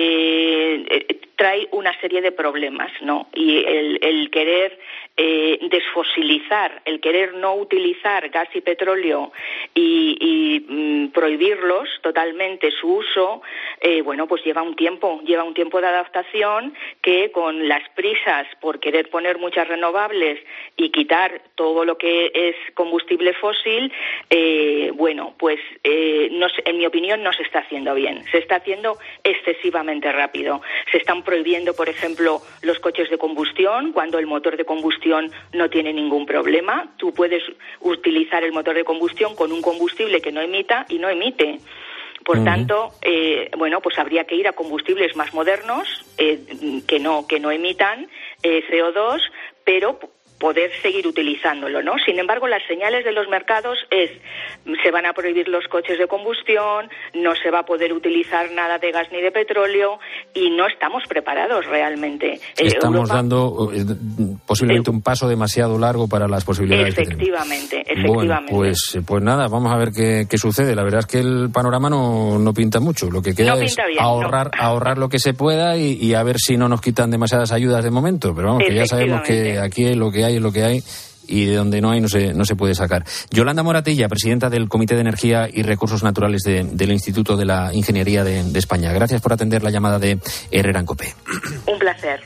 trae una serie de problemas, ¿no? Y el querer desfosilizar, el querer no utilizar gas y petróleo y prohibirlos totalmente su uso, bueno, pues lleva un tiempo de adaptación que, con las prisas por querer poner muchas renovables y quitar todo lo que es combustible fósil, bueno, pues en mi opinión no se está haciendo bien, se está haciendo excesivamente rápido. Se están prohibiendo, por ejemplo, los coches de combustión, cuando el motor de combustión no tiene ningún problema. Tú puedes utilizar el motor de combustión con un combustible que no emita y no emite. Por tanto, bueno, pues habría que ir a combustibles más modernos que no emitan CO2, pero poder seguir utilizándolo, ¿no? Sin embargo, las señales de los mercados se van a prohibir los coches de combustión, no se va a poder utilizar nada de gas ni de petróleo, y no estamos preparados realmente. Estamos dando posiblemente un paso demasiado largo para las posibilidades. Efectivamente. Bueno, pues nada, vamos a ver qué sucede. La verdad es que el panorama no pinta mucho. Lo que queda es ahorrar lo que se pueda y a ver si no nos quitan demasiadas ayudas de momento. Pero vamos, que ya sabemos que aquí lo que hay es lo que hay, y de donde no hay no se puede sacar. Yolanda Moratilla, presidenta del Comité de Energía y Recursos Naturales del Instituto de la Ingeniería de España. Gracias por atender la llamada de Herrera en COPE. Un placer.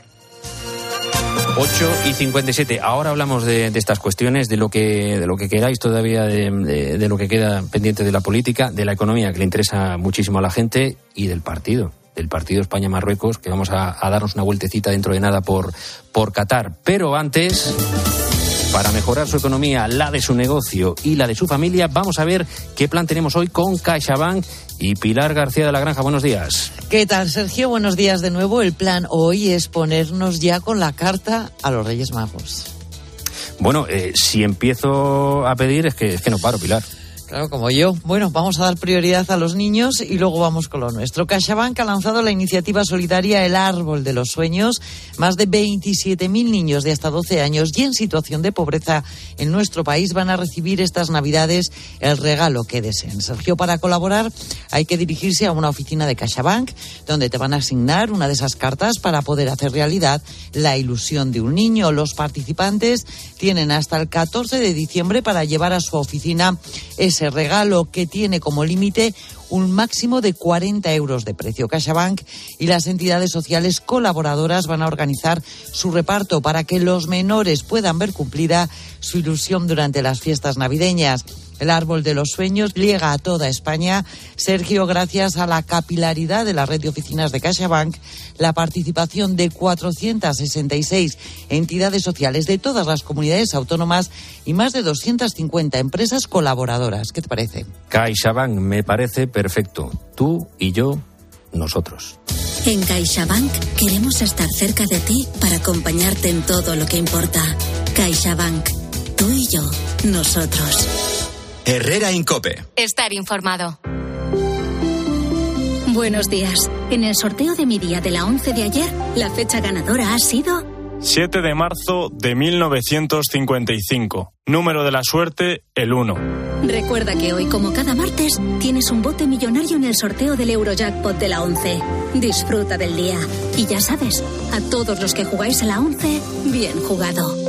8:57. Ahora hablamos de estas cuestiones, de lo que queráis todavía, de lo que queda pendiente de la política, de la economía, que le interesa muchísimo a la gente, y del partido España-Marruecos, que vamos a darnos una vueltecita dentro de nada por Qatar. Pero antes, para mejorar su economía, la de su negocio y la de su familia, vamos a ver qué plan tenemos hoy con CaixaBank y Pilar García de la Granja. Buenos días. ¿Qué tal, Sergio? Buenos días de nuevo. El plan hoy es ponernos ya con la carta a los Reyes Magos. Bueno, si empiezo a pedir es que no paro, Pilar. Claro, como yo. Bueno, vamos a dar prioridad a los niños y luego vamos con lo nuestro. CaixaBank ha lanzado la iniciativa solidaria El Árbol de los Sueños. Más de 27.000 niños de hasta 12 años y en situación de pobreza en nuestro país van a recibir estas Navidades el regalo que deseen. Sergio, para colaborar hay que dirigirse a una oficina de CaixaBank, donde te van a asignar una de esas cartas para poder hacer realidad la ilusión de un niño. Los participantes tienen hasta el 14 de diciembre para llevar a su oficina ese regalo, que tiene como límite un máximo de 40 euros de precio. CaixaBank y las entidades sociales colaboradoras van a organizar su reparto para que los menores puedan ver cumplida su ilusión durante las fiestas navideñas. El Árbol de los Sueños llega a toda España, Sergio, gracias a la capilaridad de la red de oficinas de CaixaBank, la participación de 466 entidades sociales de todas las comunidades autónomas y más de 250 empresas colaboradoras. ¿Qué te parece? CaixaBank me parece perfecto. Tú y yo, nosotros. En CaixaBank queremos estar cerca de ti para acompañarte en todo lo que importa. CaixaBank. Tú y yo, nosotros. Herrera Incope. Estar informado. Buenos días. En el sorteo de mi día de la 11 de ayer, la fecha ganadora ha sido 7 de marzo de 1955. Número de la suerte, el 1. Recuerda que hoy, como cada martes, tienes un bote millonario en el sorteo del Eurojackpot de la 11. Disfruta del día. Y ya sabes, a todos los que jugáis a la 11, bien jugado.